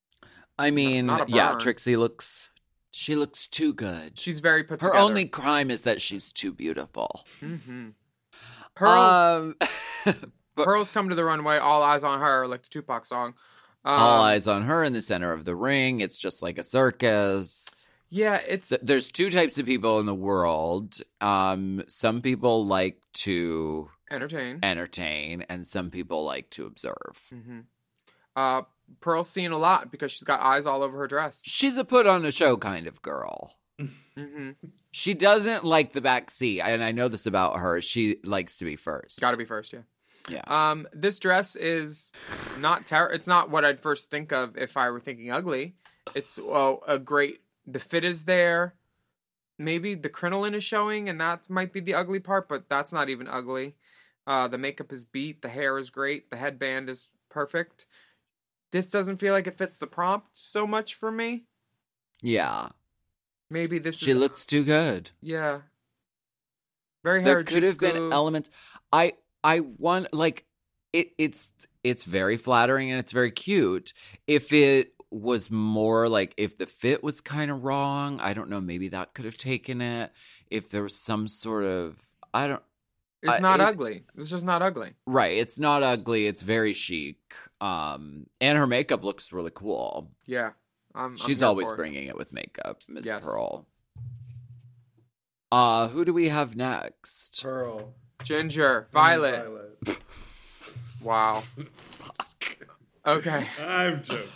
Trixie looks too good. She's very put together. Her only crime is that she's too beautiful. Mm-hmm. Pearls come to the runway, all eyes on her, like the Tupac song. All eyes on her in the center of the ring. It's just like a circus. Yeah, there's two types of people in the world. Some people like to entertain, and some people like to observe. Mm-hmm. Pearl's seen a lot because she's got eyes all over her dress. She's a put on a show kind of girl. Mm-hmm. She doesn't like the back seat, and I know this about her. She likes to be first. Got to be first, yeah. Yeah. This dress is not it's not what I'd first think of if I were thinking ugly. It's the fit is there. Maybe the crinoline is showing, and that might be the ugly part, but that's not even ugly. The makeup is beat. The hair is great. The headband is perfect. This doesn't feel like it fits the prompt so much for me. Yeah. Maybe she looks too good. Yeah. Very There could have been elements. I want, like, it's very flattering and it's very cute. If it was more like, if the fit was kind of wrong, I don't know, maybe that could have taken it. If there was some sort of, it's not ugly. It's just not ugly. Right. It's not ugly. It's very chic. And her makeup looks really cool. Yeah. She's always bringing it with makeup, Ms. Yes. Pearl. Who do we have next? Pearl. Ginger. Violet. Wow. Fuck. Okay. I'm joking.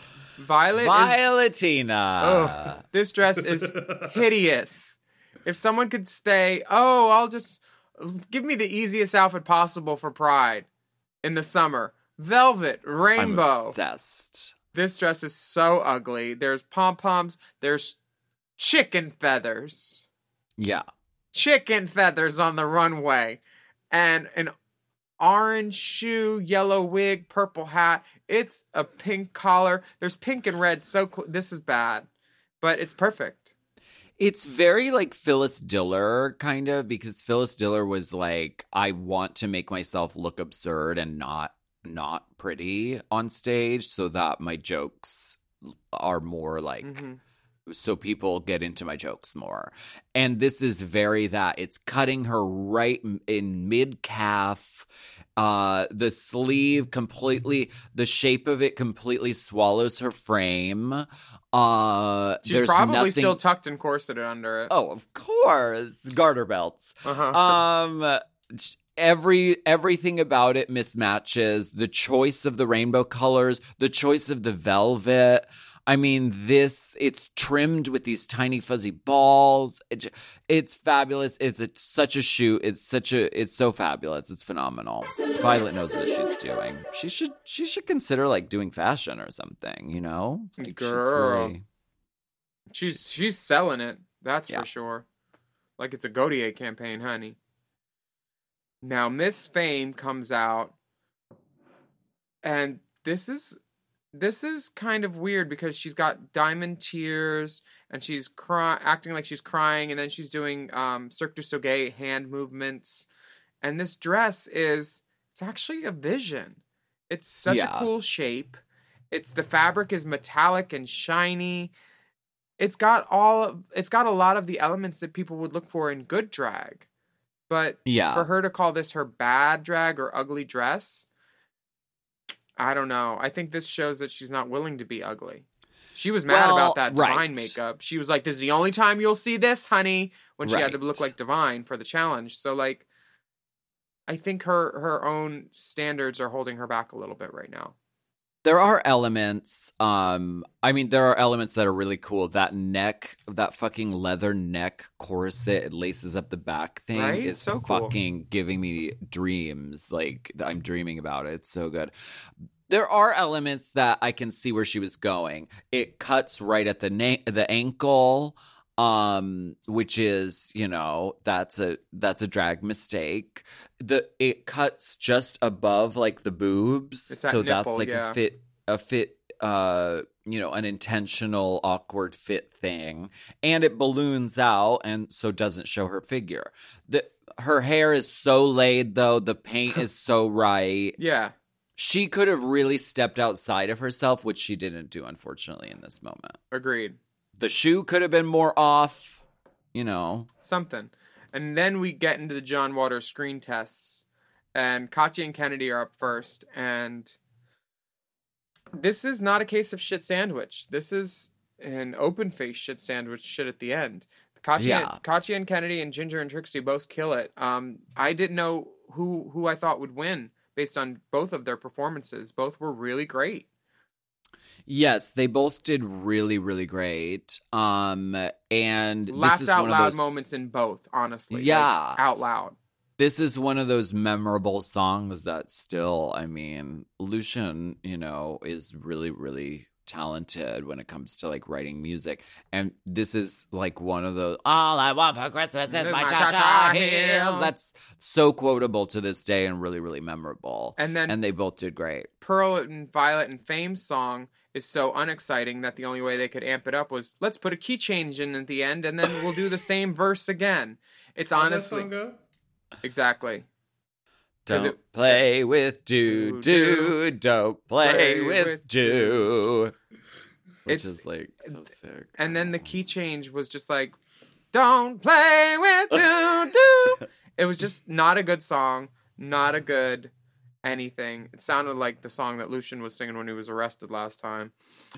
Violetina. This dress is hideous. If someone could stay, I'll just give me the easiest outfit possible for Pride in the summer. Velvet, rainbow. I'm obsessed. This dress is so ugly. There's pom-poms. There's chicken feathers. Yeah. Chicken feathers on the runway. And an orange shoe, yellow wig, purple hat. It's a pink collar. There's pink and red. This is bad. But it's perfect. It's very like Phyllis Diller kind of, because Phyllis Diller was like, I want to make myself look absurd and not pretty on stage so that my jokes are more like, so people get into my jokes more. And this is very that. It's cutting her right in mid-calf. The sleeve completely, the shape of it completely swallows her frame. She's probably still tucked and corseted under it. Oh, of course. Garter belts. Everything about it mismatches. The choice of the rainbow colors, the choice of the velvet. I mean, it's trimmed with these tiny fuzzy balls. It's fabulous. It's such a shoot. It's so fabulous. It's phenomenal. Violet knows what she's doing. She should consider like doing fashion or something, you know? Like, Girl. She's selling it. That's Yeah. for sure. Like it's a Gautier campaign, honey. Now Miss Fame comes out, and this is kind of weird because she's got diamond tears and she's acting like she's crying, and then she's doing Cirque du Soleil hand movements, and this dress it's actually a vision. It's such a cool shape. The fabric is metallic and shiny. It's got a lot of the elements that people would look for in good drag. But for her to call this her bad drag or ugly dress, I don't know. I think this shows that she's not willing to be ugly. She was mad about that Divine makeup. She was like, this is the only time you'll see this, honey, when she had to look like Divine for the challenge. So, like, I think her own standards are holding her back a little bit right now. There are elements, there are elements that are really cool. That fucking leather neck corset, it laces up the back thing is so fucking giving me dreams. Like, I'm dreaming about it. It's so good. There are elements that I can see where she was going. It cuts right at the ankle, which is, you know, that's a drag mistake. It cuts just above like the boobs, so nipple, that's like a fit, you know, an intentional awkward fit thing, and it balloons out and so doesn't show her figure. Her hair is so laid though, the paint is so right. Yeah. She could have really stepped outside of herself, which she didn't do, unfortunately, in this moment. Agreed. The shoe could have been more off, you know. Something. And then we get into the John Waters screen tests. And Katya and Kennedy are up first. And this is not a case of shit sandwich. This is an open-faced shit sandwich shit at the end. Katya and Kennedy and Ginger and Trixie both kill it. I didn't know who I thought would win based on both of their performances. Both were really great. Yes, they both did really, really great. And laughed this is out one loud of those moments in both, honestly. Yeah. Like, out loud. This is one of those memorable songs that still, I mean, Lucian, you know, is really, really talented when it comes to like writing music. And this is like one of those, all I want for Christmas is my cha-cha heels. That's so quotable to this day and really, really memorable. And they both did great. Pearl and Violet and Fame's song is so unexciting that the only way they could amp it up was, let's put a key change in at the end and then we'll do the same verse again. It's honestly... Exactly. Don't play with do. Don't play with do. Which is like so sick. And then the key change was just like, don't play with do. It was just not a good song, not a good anything. It sounded like the song that Lucian was singing when he was arrested last time.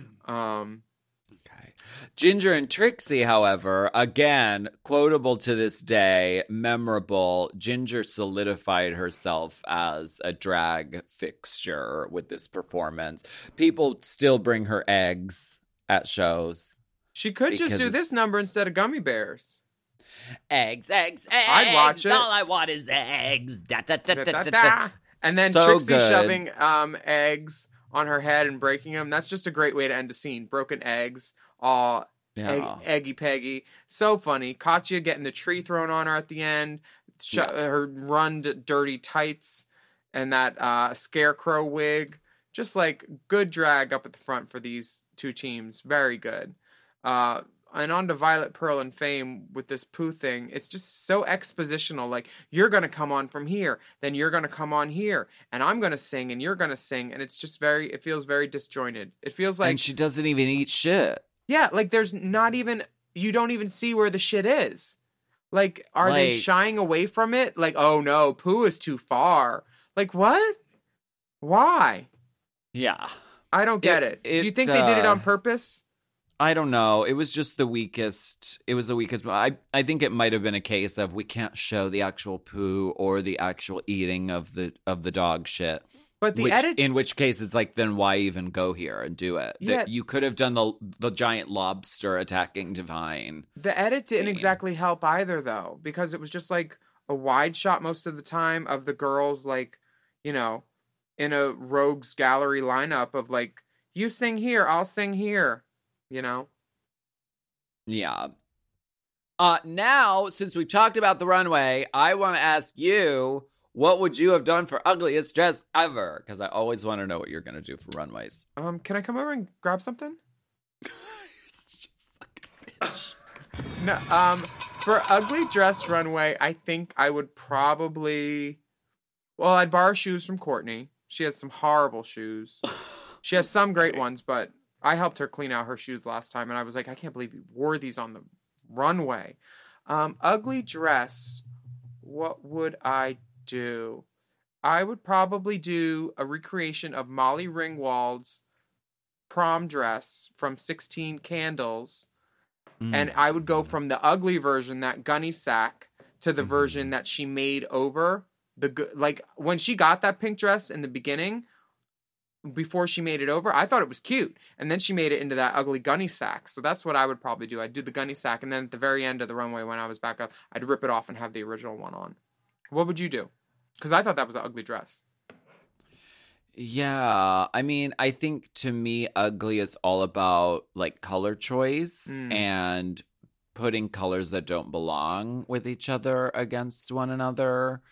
Okay. Ginger and Trixie, however, again, quotable to this day, memorable. Ginger solidified herself as a drag fixture with this performance. People still bring her eggs at shows. She could just do this number instead of gummy bears. Eggs. I'd watch it. All I want is eggs. Da, da, da, da, da, Da. And then so Trixie good. shoving eggs on her head and breaking them. That's just a great way to end a scene. Broken eggs, all eggy peggy. So funny. Katya getting the tree thrown on her at the end. Her run dirty tights and that scarecrow wig. Just like good drag up at the front for these two teams. Very good. And on to Violet, Pearl, and Fame with this poo thing. It's just so expositional. Like, you're going to come on from here. Then you're going to come on here. And I'm going to sing and you're going to sing. And it's just it feels very disjointed. It feels like... And she doesn't even eat shit. Yeah, like there's not even... You don't even see where the shit is. Like, are they shying away from it? Like, oh no, poo is too far. Like, what? Why? Yeah. I don't get it. Do you think they did it on purpose? I don't know. It was just the weakest. It was the weakest. I think it might have been a case of we can't show the actual poo or the actual eating of the dog shit. But the edit, in which case it's like, then why even go here and do it? Yeah. That you could have done the giant lobster attacking Divine. the edit didn't scene. exactly help either, though, because it was just like a wide shot most of the time of the girls, like, you know, in a rogues gallery lineup of like, you sing here, I'll sing here, you know. Yeah. Now, since we talked about the runway, I want to ask you, what would you have done for ugliest dress ever? Because I always want to know what you're going to do for runways. Can I come over and grab something? No, for ugly dress runway, I think I would probably, well, I'd borrow shoes from Courtney. She has some horrible shoes. She has some great ones, but I helped her clean out her shoes last time, and I was like, I can't believe you wore these on the runway. Ugly dress, what would I do? I would probably do a recreation of Molly Ringwald's prom dress from 16 Candles. And I would go from the ugly version, that gunny sack, to the version that she made over. Like, when she got that pink dress in the beginning, before she made it over, I thought it was cute. And then she made it into that ugly gunny sack. So that's what I would probably do. I'd do the gunny sack, and then at the very end of the runway, when I was back up, I'd rip it off and have the original one on. What would you do? Because I thought that was an ugly dress. Yeah, I mean, I think to me, ugly is all about like color choice and putting colors that don't belong with each other against one another.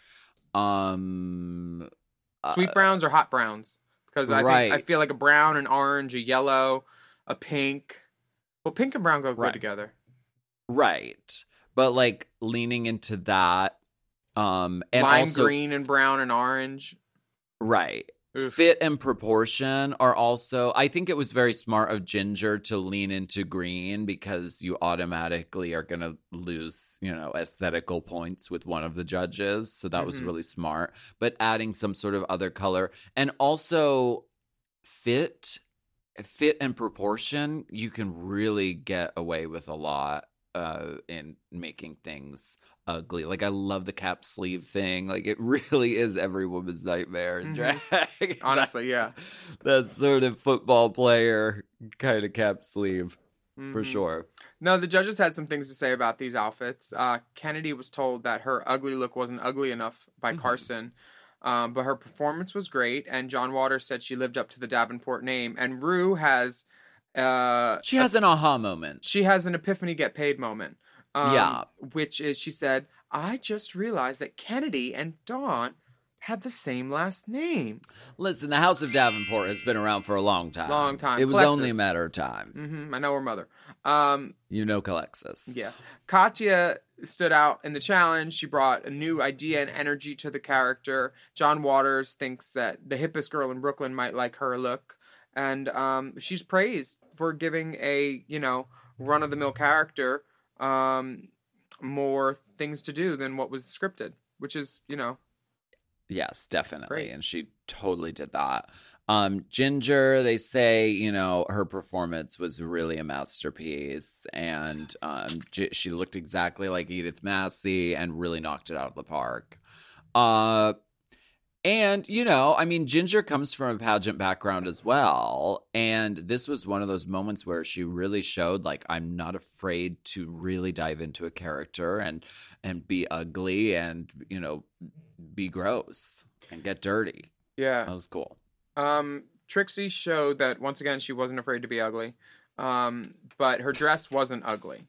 Sweet browns or hot browns? Because I feel like a brown, an orange, a yellow, a pink. Well, pink and brown go good together. Right. But like leaning into that. And lime also, green and brown and orange. Right. Oof. Fit and proportion are also, I think it was very smart of Ginger to lean into green because you automatically are going to lose, aesthetical points with one of the judges. So that was really smart. But adding some sort of other color and also fit and proportion, you can really get away with a lot in making things ugly. Like, I love the cap sleeve thing. Like, it really is every woman's nightmare in drag. Honestly, yeah. That sort of football player kind of cap sleeve, for sure. No, the judges had some things to say about these outfits. Kennedy was told that her ugly look wasn't ugly enough by Carson, but her performance was great, and John Waters said she lived up to the Davenport name, and Rue has... she has an aha moment. She has an epiphany get paid moment. Yeah. Which is, she said, I just realized that Kennedy and Dawn have the same last name. Listen, the House of Davenport has been around for a long time. Long time. It was Calexis. only a matter of time. I know her mother. Calexis. Yeah. Katya stood out in the challenge. She brought a new idea and energy to the character. John Waters thinks that the hippest girl in Brooklyn might like her look. And she's praised for giving a, run-of-the-mill character more things to do than what was scripted, which is, Yes, definitely. Great. And she totally did that. Ginger, they say, her performance was really a masterpiece. And she looked exactly like Edith Massey and really knocked it out of the park. And, Ginger comes from a pageant background as well. And this was one of those moments where she really showed, like, I'm not afraid to really dive into a character and be ugly and, be gross and get dirty. Yeah. That was cool. Trixie showed that, once again, she wasn't afraid to be ugly. But her dress wasn't ugly.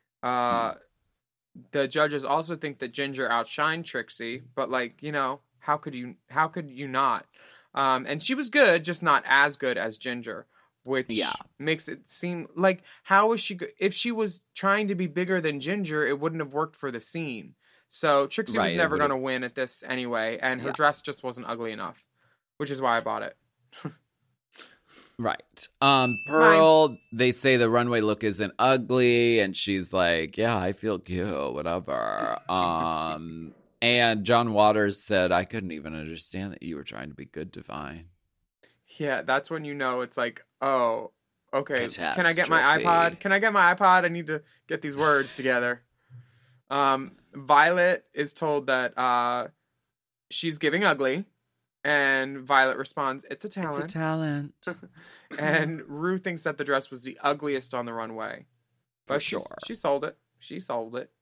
The judges also think that Ginger outshined Trixie. But, how could you not? And she was good, just not as good as Ginger, which makes it seem like, how is she if she was trying to be bigger than Ginger, it wouldn't have worked for the scene. So Trixie was never going to win at this anyway, and her dress just wasn't ugly enough, which is why I bought it. Right. Pearl, they say the runway look isn't ugly, and she's like, yeah, I feel cute, whatever. And John Waters said, I couldn't even understand that you were trying to be good, Divine. Yeah, that's when it's like, oh, okay. Catastrophe. Can I get my iPod? Can I get my iPod? I need to get these words together. Violet is told that she's giving ugly, And Violet responds, "It's a talent." It's a talent. And Rue thinks that the dress was the ugliest on the runway. But she sold it. She sold it.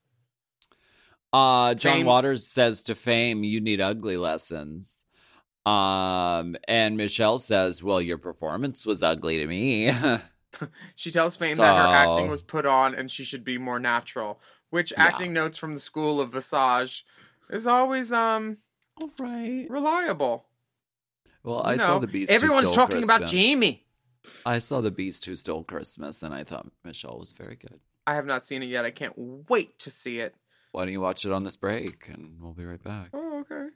John Waters says to Fame, "You need ugly lessons." And Michelle says, "Well, your performance was ugly to me." She tells Fame that her acting was put on and she should be more natural. Which acting notes from the school of Visage is always reliable. Well, I saw The Beast. Everyone's talking about Jamie. I saw The Beast Who Stole Christmas, and I thought Michelle was very good. I have not seen it yet. I can't wait to see it. Why don't you watch it on this break, and we'll be right back. Oh, okay.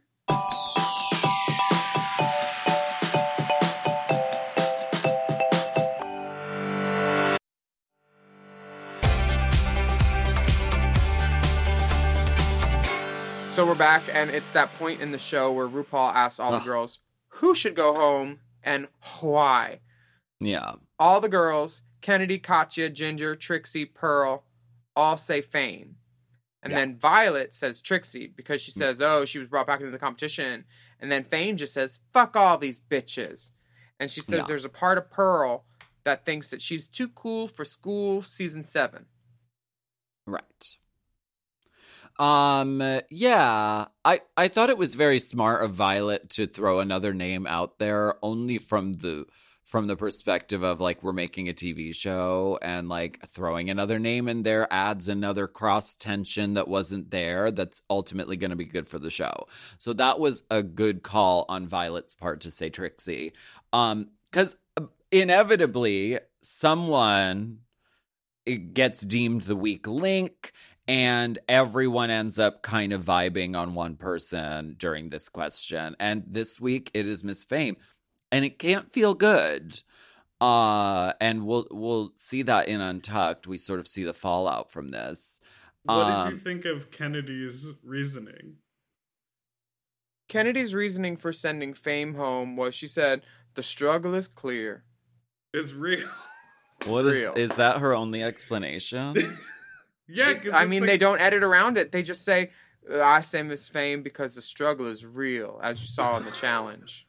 So we're back, and it's that point in the show where RuPaul asks all the girls who should go home and why. Yeah. All the girls, Kennedy, Katya, Ginger, Trixie, Pearl, all say Fame. And then Violet says Trixie because she says, she was brought back into the competition. And then Fame just says, fuck all these bitches. And she says there's a part of Pearl that thinks that she's too cool for school season 7. Right. Yeah, I thought it was very smart of Violet to throw another name out there only from the perspective of like, we're making a TV show and like throwing another name in there adds another cross tension that wasn't there. That's ultimately going to be good for the show. So that was a good call on Violet's part to say Trixie. 'Cause inevitably someone gets deemed the weak link. And everyone ends up kind of vibing on one person during this question. And this week it is Miss Fame. And it can't feel good. And we'll see that in Untucked. We sort of see the fallout from this. What did you think of Kennedy's reasoning? Kennedy's reasoning for sending Fame home was she said, the struggle is clear. Is real. What is that her only explanation? Yeah, I mean, they don't edit around it. They just say, I say Miss Fame because the struggle is real, as you saw in the challenge.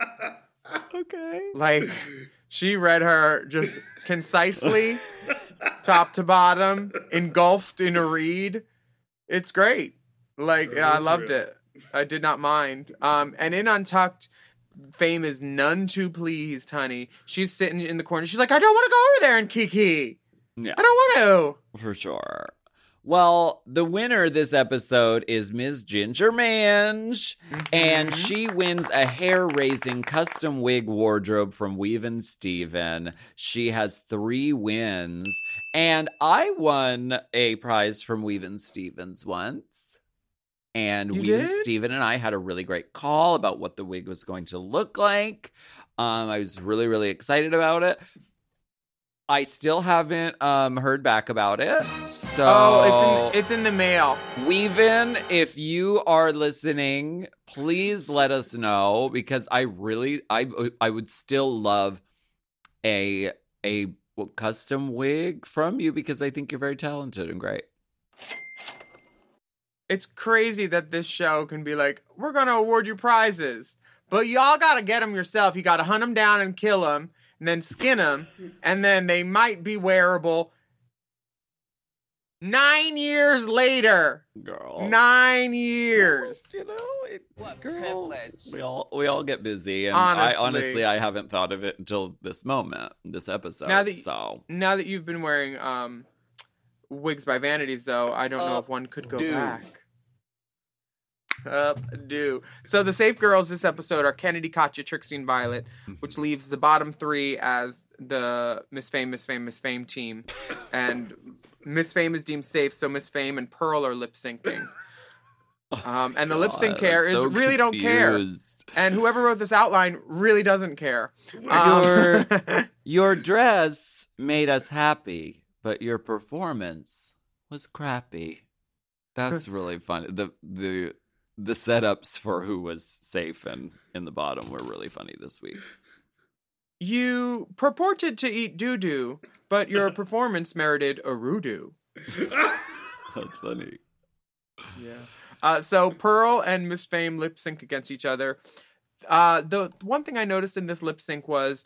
Okay. Like, she read her just concisely, top to bottom, engulfed in a read. It's great. Like, I loved it. I did not mind. And in Untucked, Fame is none too pleased, honey. She's sitting in the corner. She's like, I don't want to go over there and kiki. Yeah. I don't want to. For sure. Well, the winner this episode is Ms. Ginger Mange, and she wins a hair-raising custom wig wardrobe from Weave & Steven. She has 3 wins, and I won a prize from Weave & Stevens once. And Weave & Steven and I had a really great call about what the wig was going to look like. I was really, really excited about it. I still haven't heard back about it. So it's in the mail. Weavin', if you are listening, please let us know because I would still love a custom wig from you because I think you're very talented and great. It's crazy that this show can be like, we're going to award you prizes, but y'all got to get them yourself. You got to hunt them down and kill them. And then skin them, and then they might be wearable 9 years later. Girl. 9 years. You know, What privilege. We all get busy, and Honestly. I haven't thought of it until this moment, this episode. Now that you've been wearing wigs by Vanities, though, I don't know if one could go back. Do. So the safe girls this episode are Kennedy, Katya, Trixie, and Violet, which leaves the bottom 3 as the Miss Fame team. And Miss Fame is deemed safe, so Miss Fame and Pearl are lip syncing. And the lip sync care is really don't care. And whoever wrote this outline really doesn't care. Your dress made us happy, but your performance was crappy. That's really funny. The setups for who was safe and in the bottom were really funny this week. You purported to eat doo-doo, but your performance merited a roo-doo. That's funny. Yeah. So Pearl and Miss Fame lip sync against each other. The one thing I noticed in this lip sync was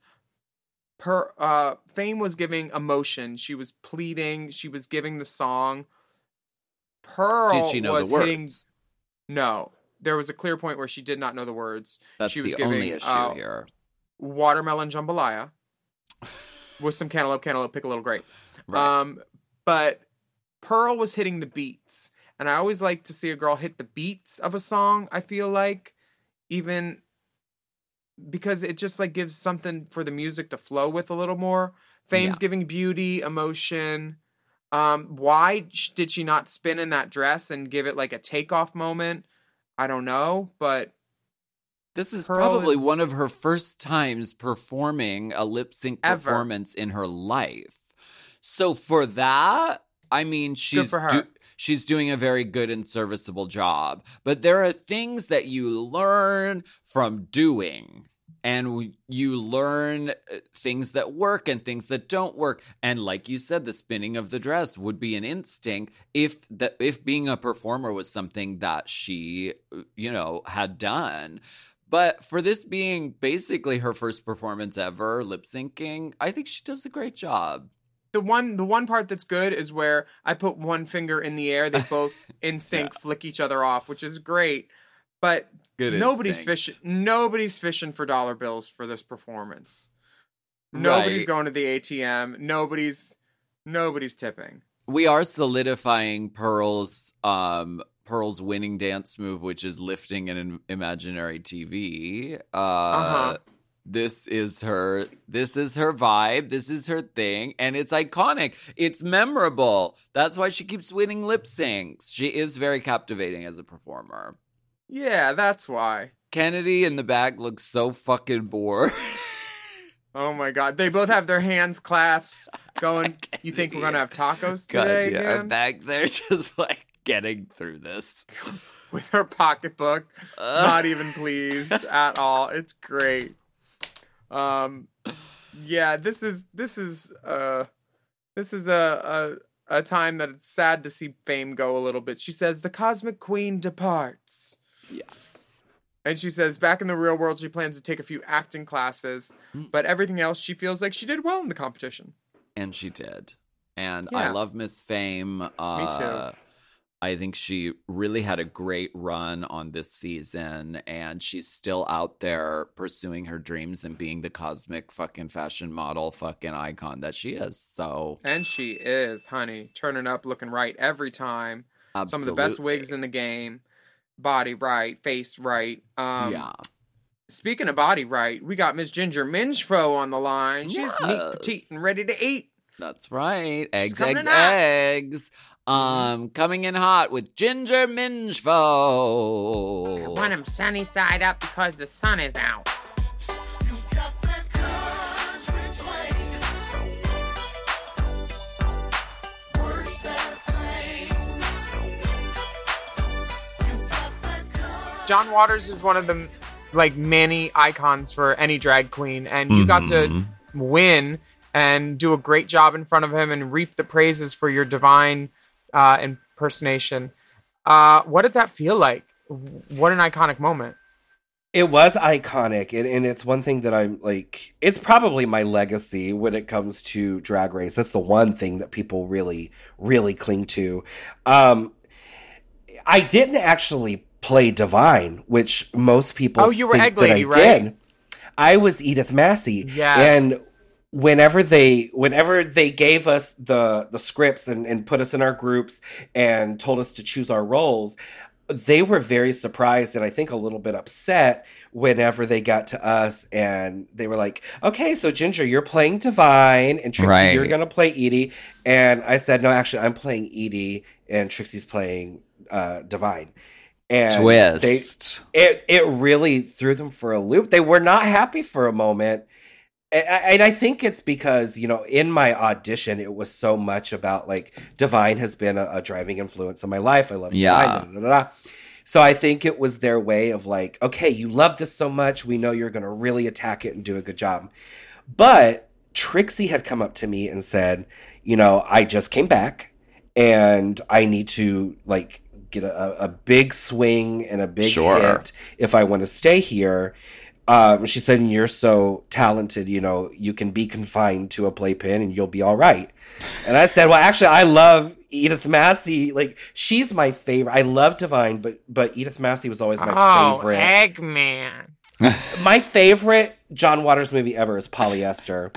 Fame was giving emotion. She was pleading. She was giving the song. Pearl Did she know was the words? hitting. No, there was a clear point where she did not know the words. That's she was the giving, only issue here. Watermelon jambalaya with some cantaloupe, pick a little grape. Right. But Pearl was hitting the beats, and I always like to see a girl hit the beats of a song. I feel like, even because it just like gives something for the music to flow with a little more. Fame's giving beauty, emotion. Why did she not spin in that dress and give it like a takeoff moment? I don't know, but this is Pearl probably is- one of her first times performing a lip sync Ever. performance in her life. So for that, I mean, Good for her. she's doing a very good and serviceable job. But there are things that you learn from doing. And you learn things that work and things that don't work. And like you said, the spinning of the dress would be an instinct if being a performer was something that she, had done. But for this being basically her first performance ever, lip syncing, I think she does a great job. The one part that's good is where I put one finger in the air. They both in sync flick each other off, which is great. But Good nobody's instinct. fishing. Nobody's fishing for dollar bills for this performance. Nobody's Right. going to the ATM. Nobody's tipping. We are solidifying Pearl's winning dance move, which is lifting an imaginary TV. This is her vibe. This is her thing. And it's iconic. It's memorable. That's why she keeps winning lip syncs. She is very captivating as a performer. Yeah, that's why. Kennedy in the back looks so fucking bored. Oh my God. They both have their hands clasped going, you think we're going to have tacos today I'm again? back there just like getting through this. With her pocketbook. Not even pleased at all. It's great. Yeah, this is a time that it's sad to see Fame go a little bit. She says, the Cosmic Queen departs. Yes. And she says, back in the real world, she plans to take a few acting classes, but everything else, she feels like she did well in the competition. And she did. And Yeah. I love Miss Fame. Me too. I think she really had a great run on this season, and she's still out there pursuing her dreams and being the cosmic fucking fashion model fucking icon that she is. So And she is, honey, turning up, looking right every time. Some of the best absolutely. wigs in the game. Body right, face right. Yeah. Speaking of body right, we got Miss Ginger Minjfo on the line. She's neat, Yes. petite, and ready to eat. That's right. Eggs, coming eggs, in hot. eggs. Coming in hot with Ginger Minjfo. I want him sunny side up because the sun is out. John Waters is one of the many icons for any drag queen, and you got to win and do a great job in front of him and reap the praises for your divine impersonation. What did that feel like? What an iconic moment. It was iconic, and it's one thing that I'm like, it's probably my legacy when it comes to Drag Race. That's the one thing that people really, really cling to. I didn't actually play Divine, which most people You were think Egg that Lady, I right? did. I was Edith Massey. Yes. And whenever they gave us the scripts and put us in our groups and told us to choose our roles, they were very surprised and I think a little bit upset whenever they got to us and they were like, okay, so Ginger, you're playing Divine and Trixie, Right. you're going to play Edie. And I said, no, actually, I'm playing Edie and Trixie's playing Divine. And Twist. it really threw them for a loop. They were not happy for a moment. And I think it's because, in my audition, it was so much about, Divine has been a driving influence in my life. I love Yeah. Divine. Da, da, da. So I think it was their way of okay, you love this so much. We know you're going to really attack it and do a good job. But Trixie had come up to me and said, I just came back and I need to, get a big swing and a big Sure. hit if I want to stay here. She said, "You're so talented, you know, you can be confined to a playpen and you'll be all right." And I said, "Well, actually, I love Edith Massey. Like, she's my favorite. I love Divine, but Edith Massey was always my favorite." Eggman. My favorite John Waters movie ever is Polyester.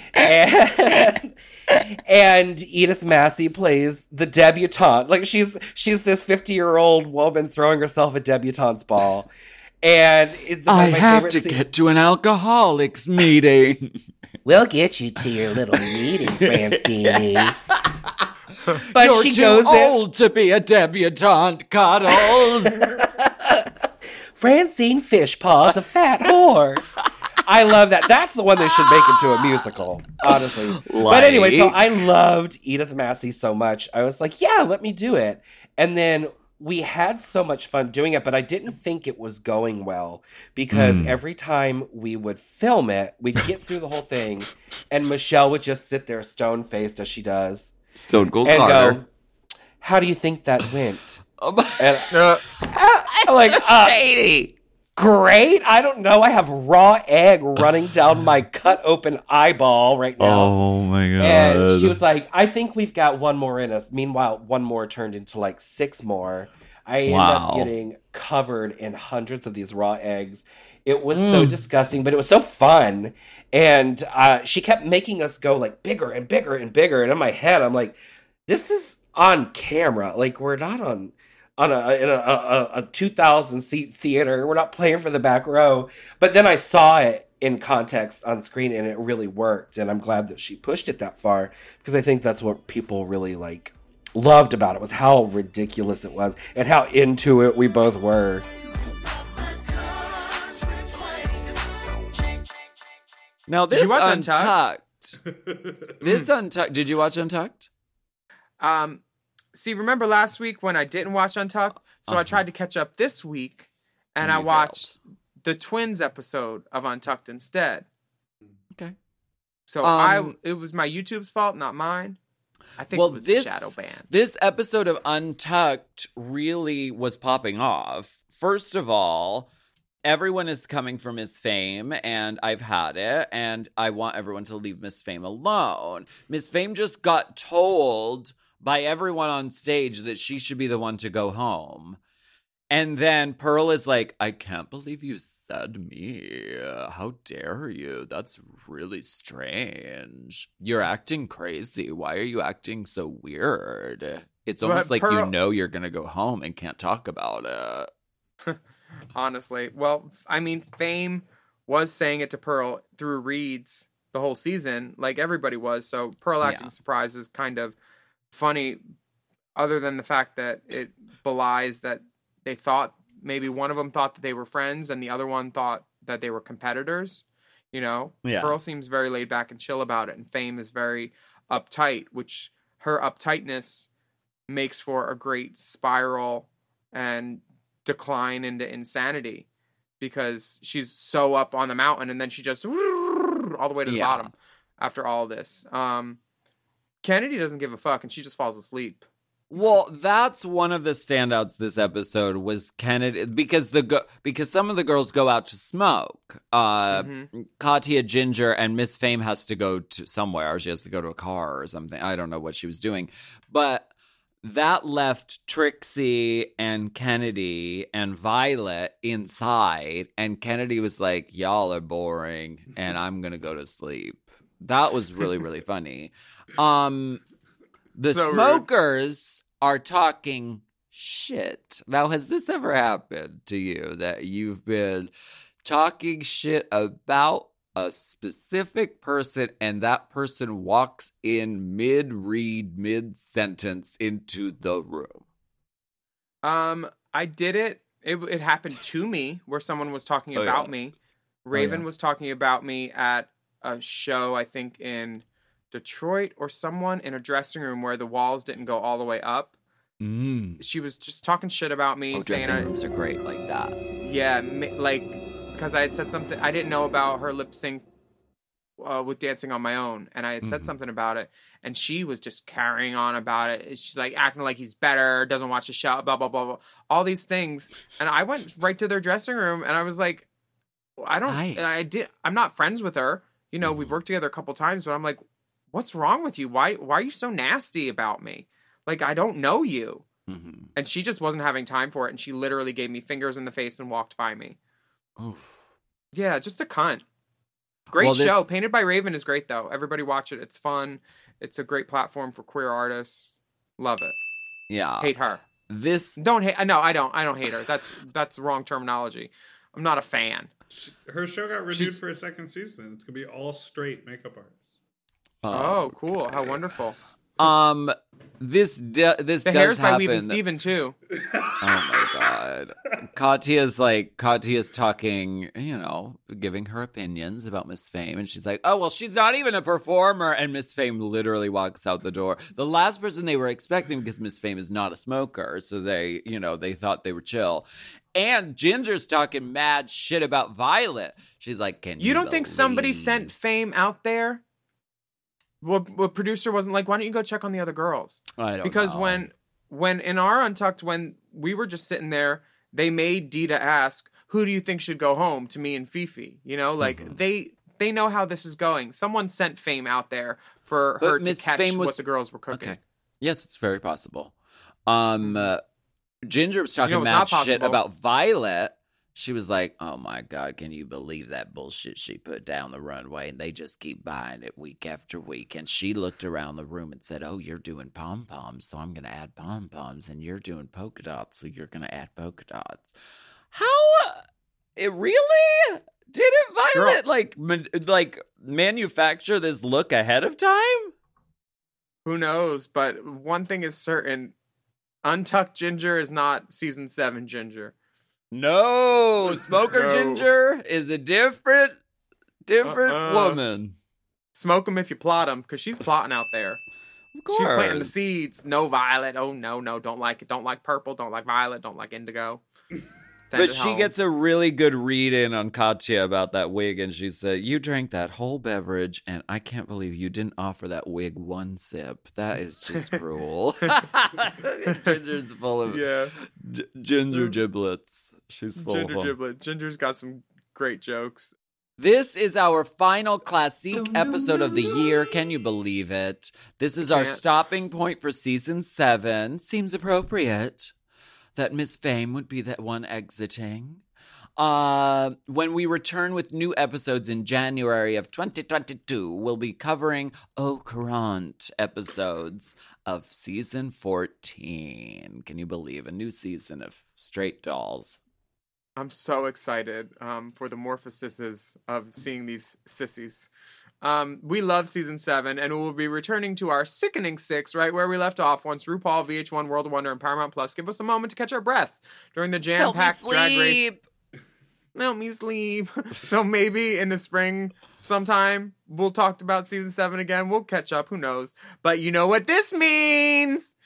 And Edith Massey plays the debutante. Like, she's this 50-year-old woman throwing herself a debutante's ball. And it's I have to get to an alcoholics meeting. We'll get you to your little meeting, Francine. But You're she too goes old to be a debutante, Cuddles. Francine Fishpaw's a fat whore. I love that. That's the one they should make into a musical, honestly. But anyway, so I loved Edith Massey so much. I was like, yeah, let me do it. And then we had so much fun doing it, but I didn't think it was going well because every time we would film it, we'd get through the whole thing, and Michelle would just sit there stone-faced as she does. Stone Cold and Carter. go, "How do you think that went?" And, like, shady. Great. I don't know. I have raw egg running down my cut open eyeball right now. Oh my God. And she was like, "I think we've got one more in us." Meanwhile, one more turned into like 6 more. I ended up getting covered in hundreds of these raw eggs. It was so disgusting, but it was so fun. And she kept making us go like bigger and bigger and bigger. And in my head, I'm like, this is on camera. Like, we're not in a 2,000 seat theater. We're not playing for the back row. But then I saw it in context on screen, and it really worked. And I'm glad that she pushed it that far, because I think that's what people really like loved about it, was how ridiculous it was and how into it we both were. Now this Did you watch Untucked. This Untucked. Did you watch Untucked? See, remember last week when I didn't watch Untucked? So I tried to catch up this week, and I watched the Twins episode of Untucked instead. Okay. So it was my YouTube's fault, not mine. I think it was the shadow ban. This episode of Untucked really was popping off. First of all, everyone is coming for Miss Fame, and I've had it, and I want everyone to leave Miss Fame alone. Miss Fame just got told by everyone on stage that she should be the one to go home. And then Pearl is like, "I can't believe you said me. How dare you? That's really strange. You're acting crazy. Why are you acting so weird?" It's almost like you know you're going to go home and can't talk about it. Honestly. Well, I mean, Fame was saying it to Pearl through reads the whole season, like everybody was. So Pearl acting surprised is kind of funny, other than the fact that it belies that they thought, maybe one of them thought that they were friends and the other one thought that they were competitors. You know, Pearl seems very laid back and chill about it, and Fame is very uptight, which her uptightness makes for a great spiral and decline into insanity, because she's so up on the mountain and then she just all the way to the bottom after all this. Kennedy doesn't give a fuck, and she just falls asleep. Well, that's one of the standouts this episode was Kennedy, because some of the girls go out to smoke. Katya, Ginger, and Miss Fame has to go to somewhere. She has to go to a car or something. I don't know what she was doing. But that left Trixie and Kennedy and Violet inside. And Kennedy was like, "Y'all are boring, and I'm going to go to sleep." That was really, really funny. The so smokers are talking shit. Now, has this ever happened to you, that you've been talking shit about a specific person and that person walks in mid-read, mid-sentence into the room? I did it. It happened to me, where someone was talking about me. Raven was talking about me at a show, I think in Detroit, or someone in a dressing room where the walls didn't go all the way up. She was just talking shit about me. Dressing rooms are great like that. Yeah, like, because I had said something I didn't know about her lip sync with Dancing on My Own, and I had said something about it, and she was just carrying on about it. She's like acting like he's better, doesn't watch the show, blah blah blah blah, all these things. And I went right to their dressing room, and I was like, I'm not friends with her. You know, we've worked together a couple times, but I'm like, what's wrong with you? Why are you so nasty about me? Like, I don't know you. Mm-hmm. And she just wasn't having time for it. And she literally gave me fingers in the face and walked by me. Oof. Yeah, just a cunt. Great show. Painted by Raven is great, though. Everybody watch it. It's fun. It's a great platform for queer artists. Love it. Yeah. Hate her. Don't hate. No, I don't hate her. That's wrong terminology. I'm not a fan. Her show got renewed for a second season. It's gonna be all straight makeup artists. Oh, cool! How wonderful. This the does hair's by happen. Weaving Steven too. Oh my god. Katya's talking, you know, giving her opinions about Miss Fame, and she's like, oh well, she's not even a performer, and Miss Fame literally walks out the door. The last person they were expecting, because Miss Fame is not a smoker, so they thought they were chill. And Ginger's talking mad shit about Violet. She's like, you don't think somebody sent Fame out there? What producer wasn't like, why don't you go check on the other girls? I don't know. Because when in our Untucked, when we were just sitting there, they made Dita ask, who do you think should go home, to me and Fifi? You know, like they know how this is going. Someone sent Fame out there for her to catch what the girls were cooking. Okay. Yes, it's very possible. Ginger was talking mad shit about Violet. She was like, oh my God, can you believe that bullshit she put down the runway? And they just keep buying it week after week. And she looked around the room and said, oh, you're doing pom-poms, so I'm going to add pom-poms. And you're doing polka dots, so you're going to add polka dots. How? It really? Didn't Violet, like manufacture this look ahead of time? Who knows? But one thing is certain. Untucked Ginger is not season 7 Ginger. No, Smoker Ginger is a different woman. Smoke them if you plot them, because she's plotting out there. Of course. She's planting the seeds. No Violet. Oh, no, don't like it. Don't like purple. Don't like violet. Don't like indigo. But she gets a really good read in on Katya about that wig, and she said, you drank that whole beverage, and I can't believe you didn't offer that wig one sip. That is just cruel. Ginger's full of ginger giblets. She's full of them. Giblet. Ginger's got some great jokes. This is our final classique episode of the year. Can you believe it? This is our stopping point for season 7. Seems appropriate that Miss Fame would be that one exiting. When we return with new episodes in January of 2022, we'll be covering Au Courant episodes of season 14. Can you believe a new season of Straight Dolls? I'm so excited for the morphosis of seeing these sissies. We love season 7, and we'll be returning to our sickening 6, right where we left off once RuPaul, VH1, World of Wonder, and Paramount Plus give us a moment to catch our breath during the jam-packed drag race. Help me sleep. So maybe in the spring sometime we'll talk about season 7 again. We'll catch up. Who knows? But you know what this means.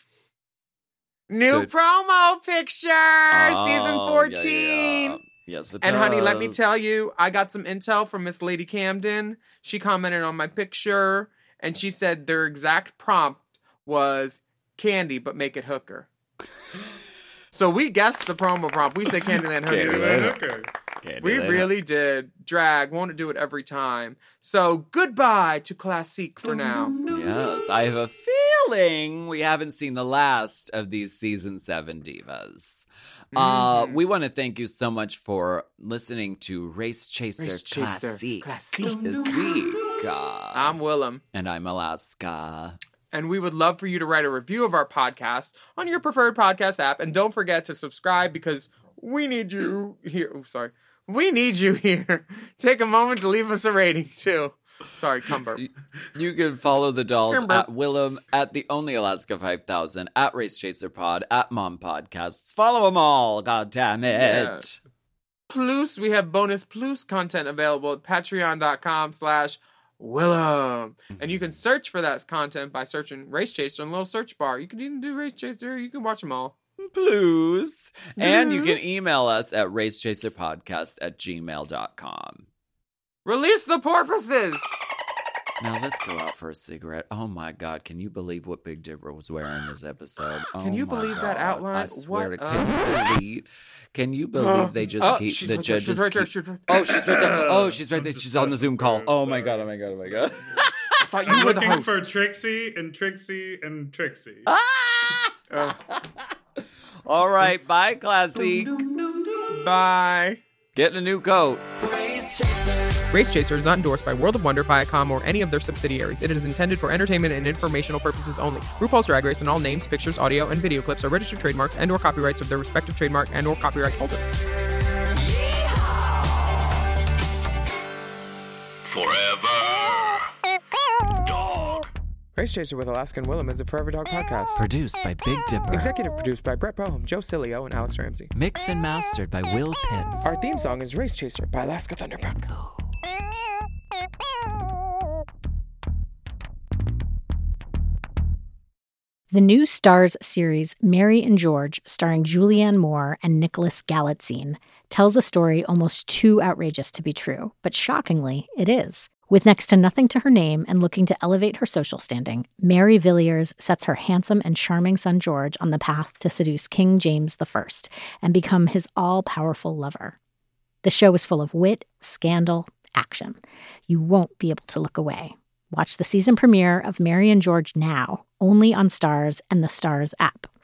New promo picture, season 14. Yeah. Yes, it and does. honey, let me tell you, I got some intel from Miss Lady Camden. She commented on my picture, and she said their exact prompt was Candy, but make it hooker. So we guessed the promo prompt. We said Candyland hooker. We really did. Drag, won't it do it every time? So goodbye to Classique for now. Yes, I have a feeling we haven't seen the last of these season 7 divas. We want to thank you so much for listening to Race Chaser Classique this week. I'm Willem. And I'm Alaska. And we would love for you to write a review of our podcast on your preferred podcast app. And don't forget to subscribe, because we need you here. Oh, sorry. We need you here. Take a moment to leave us a rating, too. Sorry, Cumber. You can follow the dolls at Willem, at The Only Alaska 5000, at Race Chaser Pod, at Mom Podcasts. Follow them all, God damn it. Yeah. Plus, we have bonus plus content available at patreon.com/Willem. And you can search for that content by searching Race Chaser in the little search bar. You can even do Race Chaser. You can watch them all. Blues. And you can email us at racechaserpodcast@gmail.com. Release the porpoises! Now let's go out for a cigarette. Oh my God, can you believe what Big Dipper was wearing this episode? Can you believe that outline? I swear What? Can you believe they just keep the judges? She's right there. Oh, she's right there. Oh, she's right there. She's on the Zoom call. Oh my God. I thought you I'm were the looking host. for Trixie and Trixie and Trixie. All right, bye, Classy. Bye. Getting a new coat. Race Chaser is not endorsed by World of Wonder, Viacom, or any of their subsidiaries. It is intended for entertainment and informational purposes only. RuPaul's Drag Race and all names, pictures, audio, and video clips are registered trademarks and/or copyrights of their respective trademark and/or copyright holders. Forever Dog. Race Chaser with Alaska and Willem is a Forever Dog podcast. Produced by Big Dipper. Executive produced by Brett Boehm, Joe Cilio, and Alex Ramsey. Mixed and mastered by Will Pitts. Our theme song is Race Chaser by Alaska Thunderfuck. The new Starz series, Mary and George, starring Julianne Moore and Nicholas Galitzine, tells a story almost too outrageous to be true, but shockingly, it is. With next to nothing to her name and looking to elevate her social standing, Mary Villiers sets her handsome and charming son George on the path to seduce King James I and become his all-powerful lover. The show is full of wit, scandal, action. You won't be able to look away. Watch the season premiere of Mary and George now, only on Starz and the Starz app.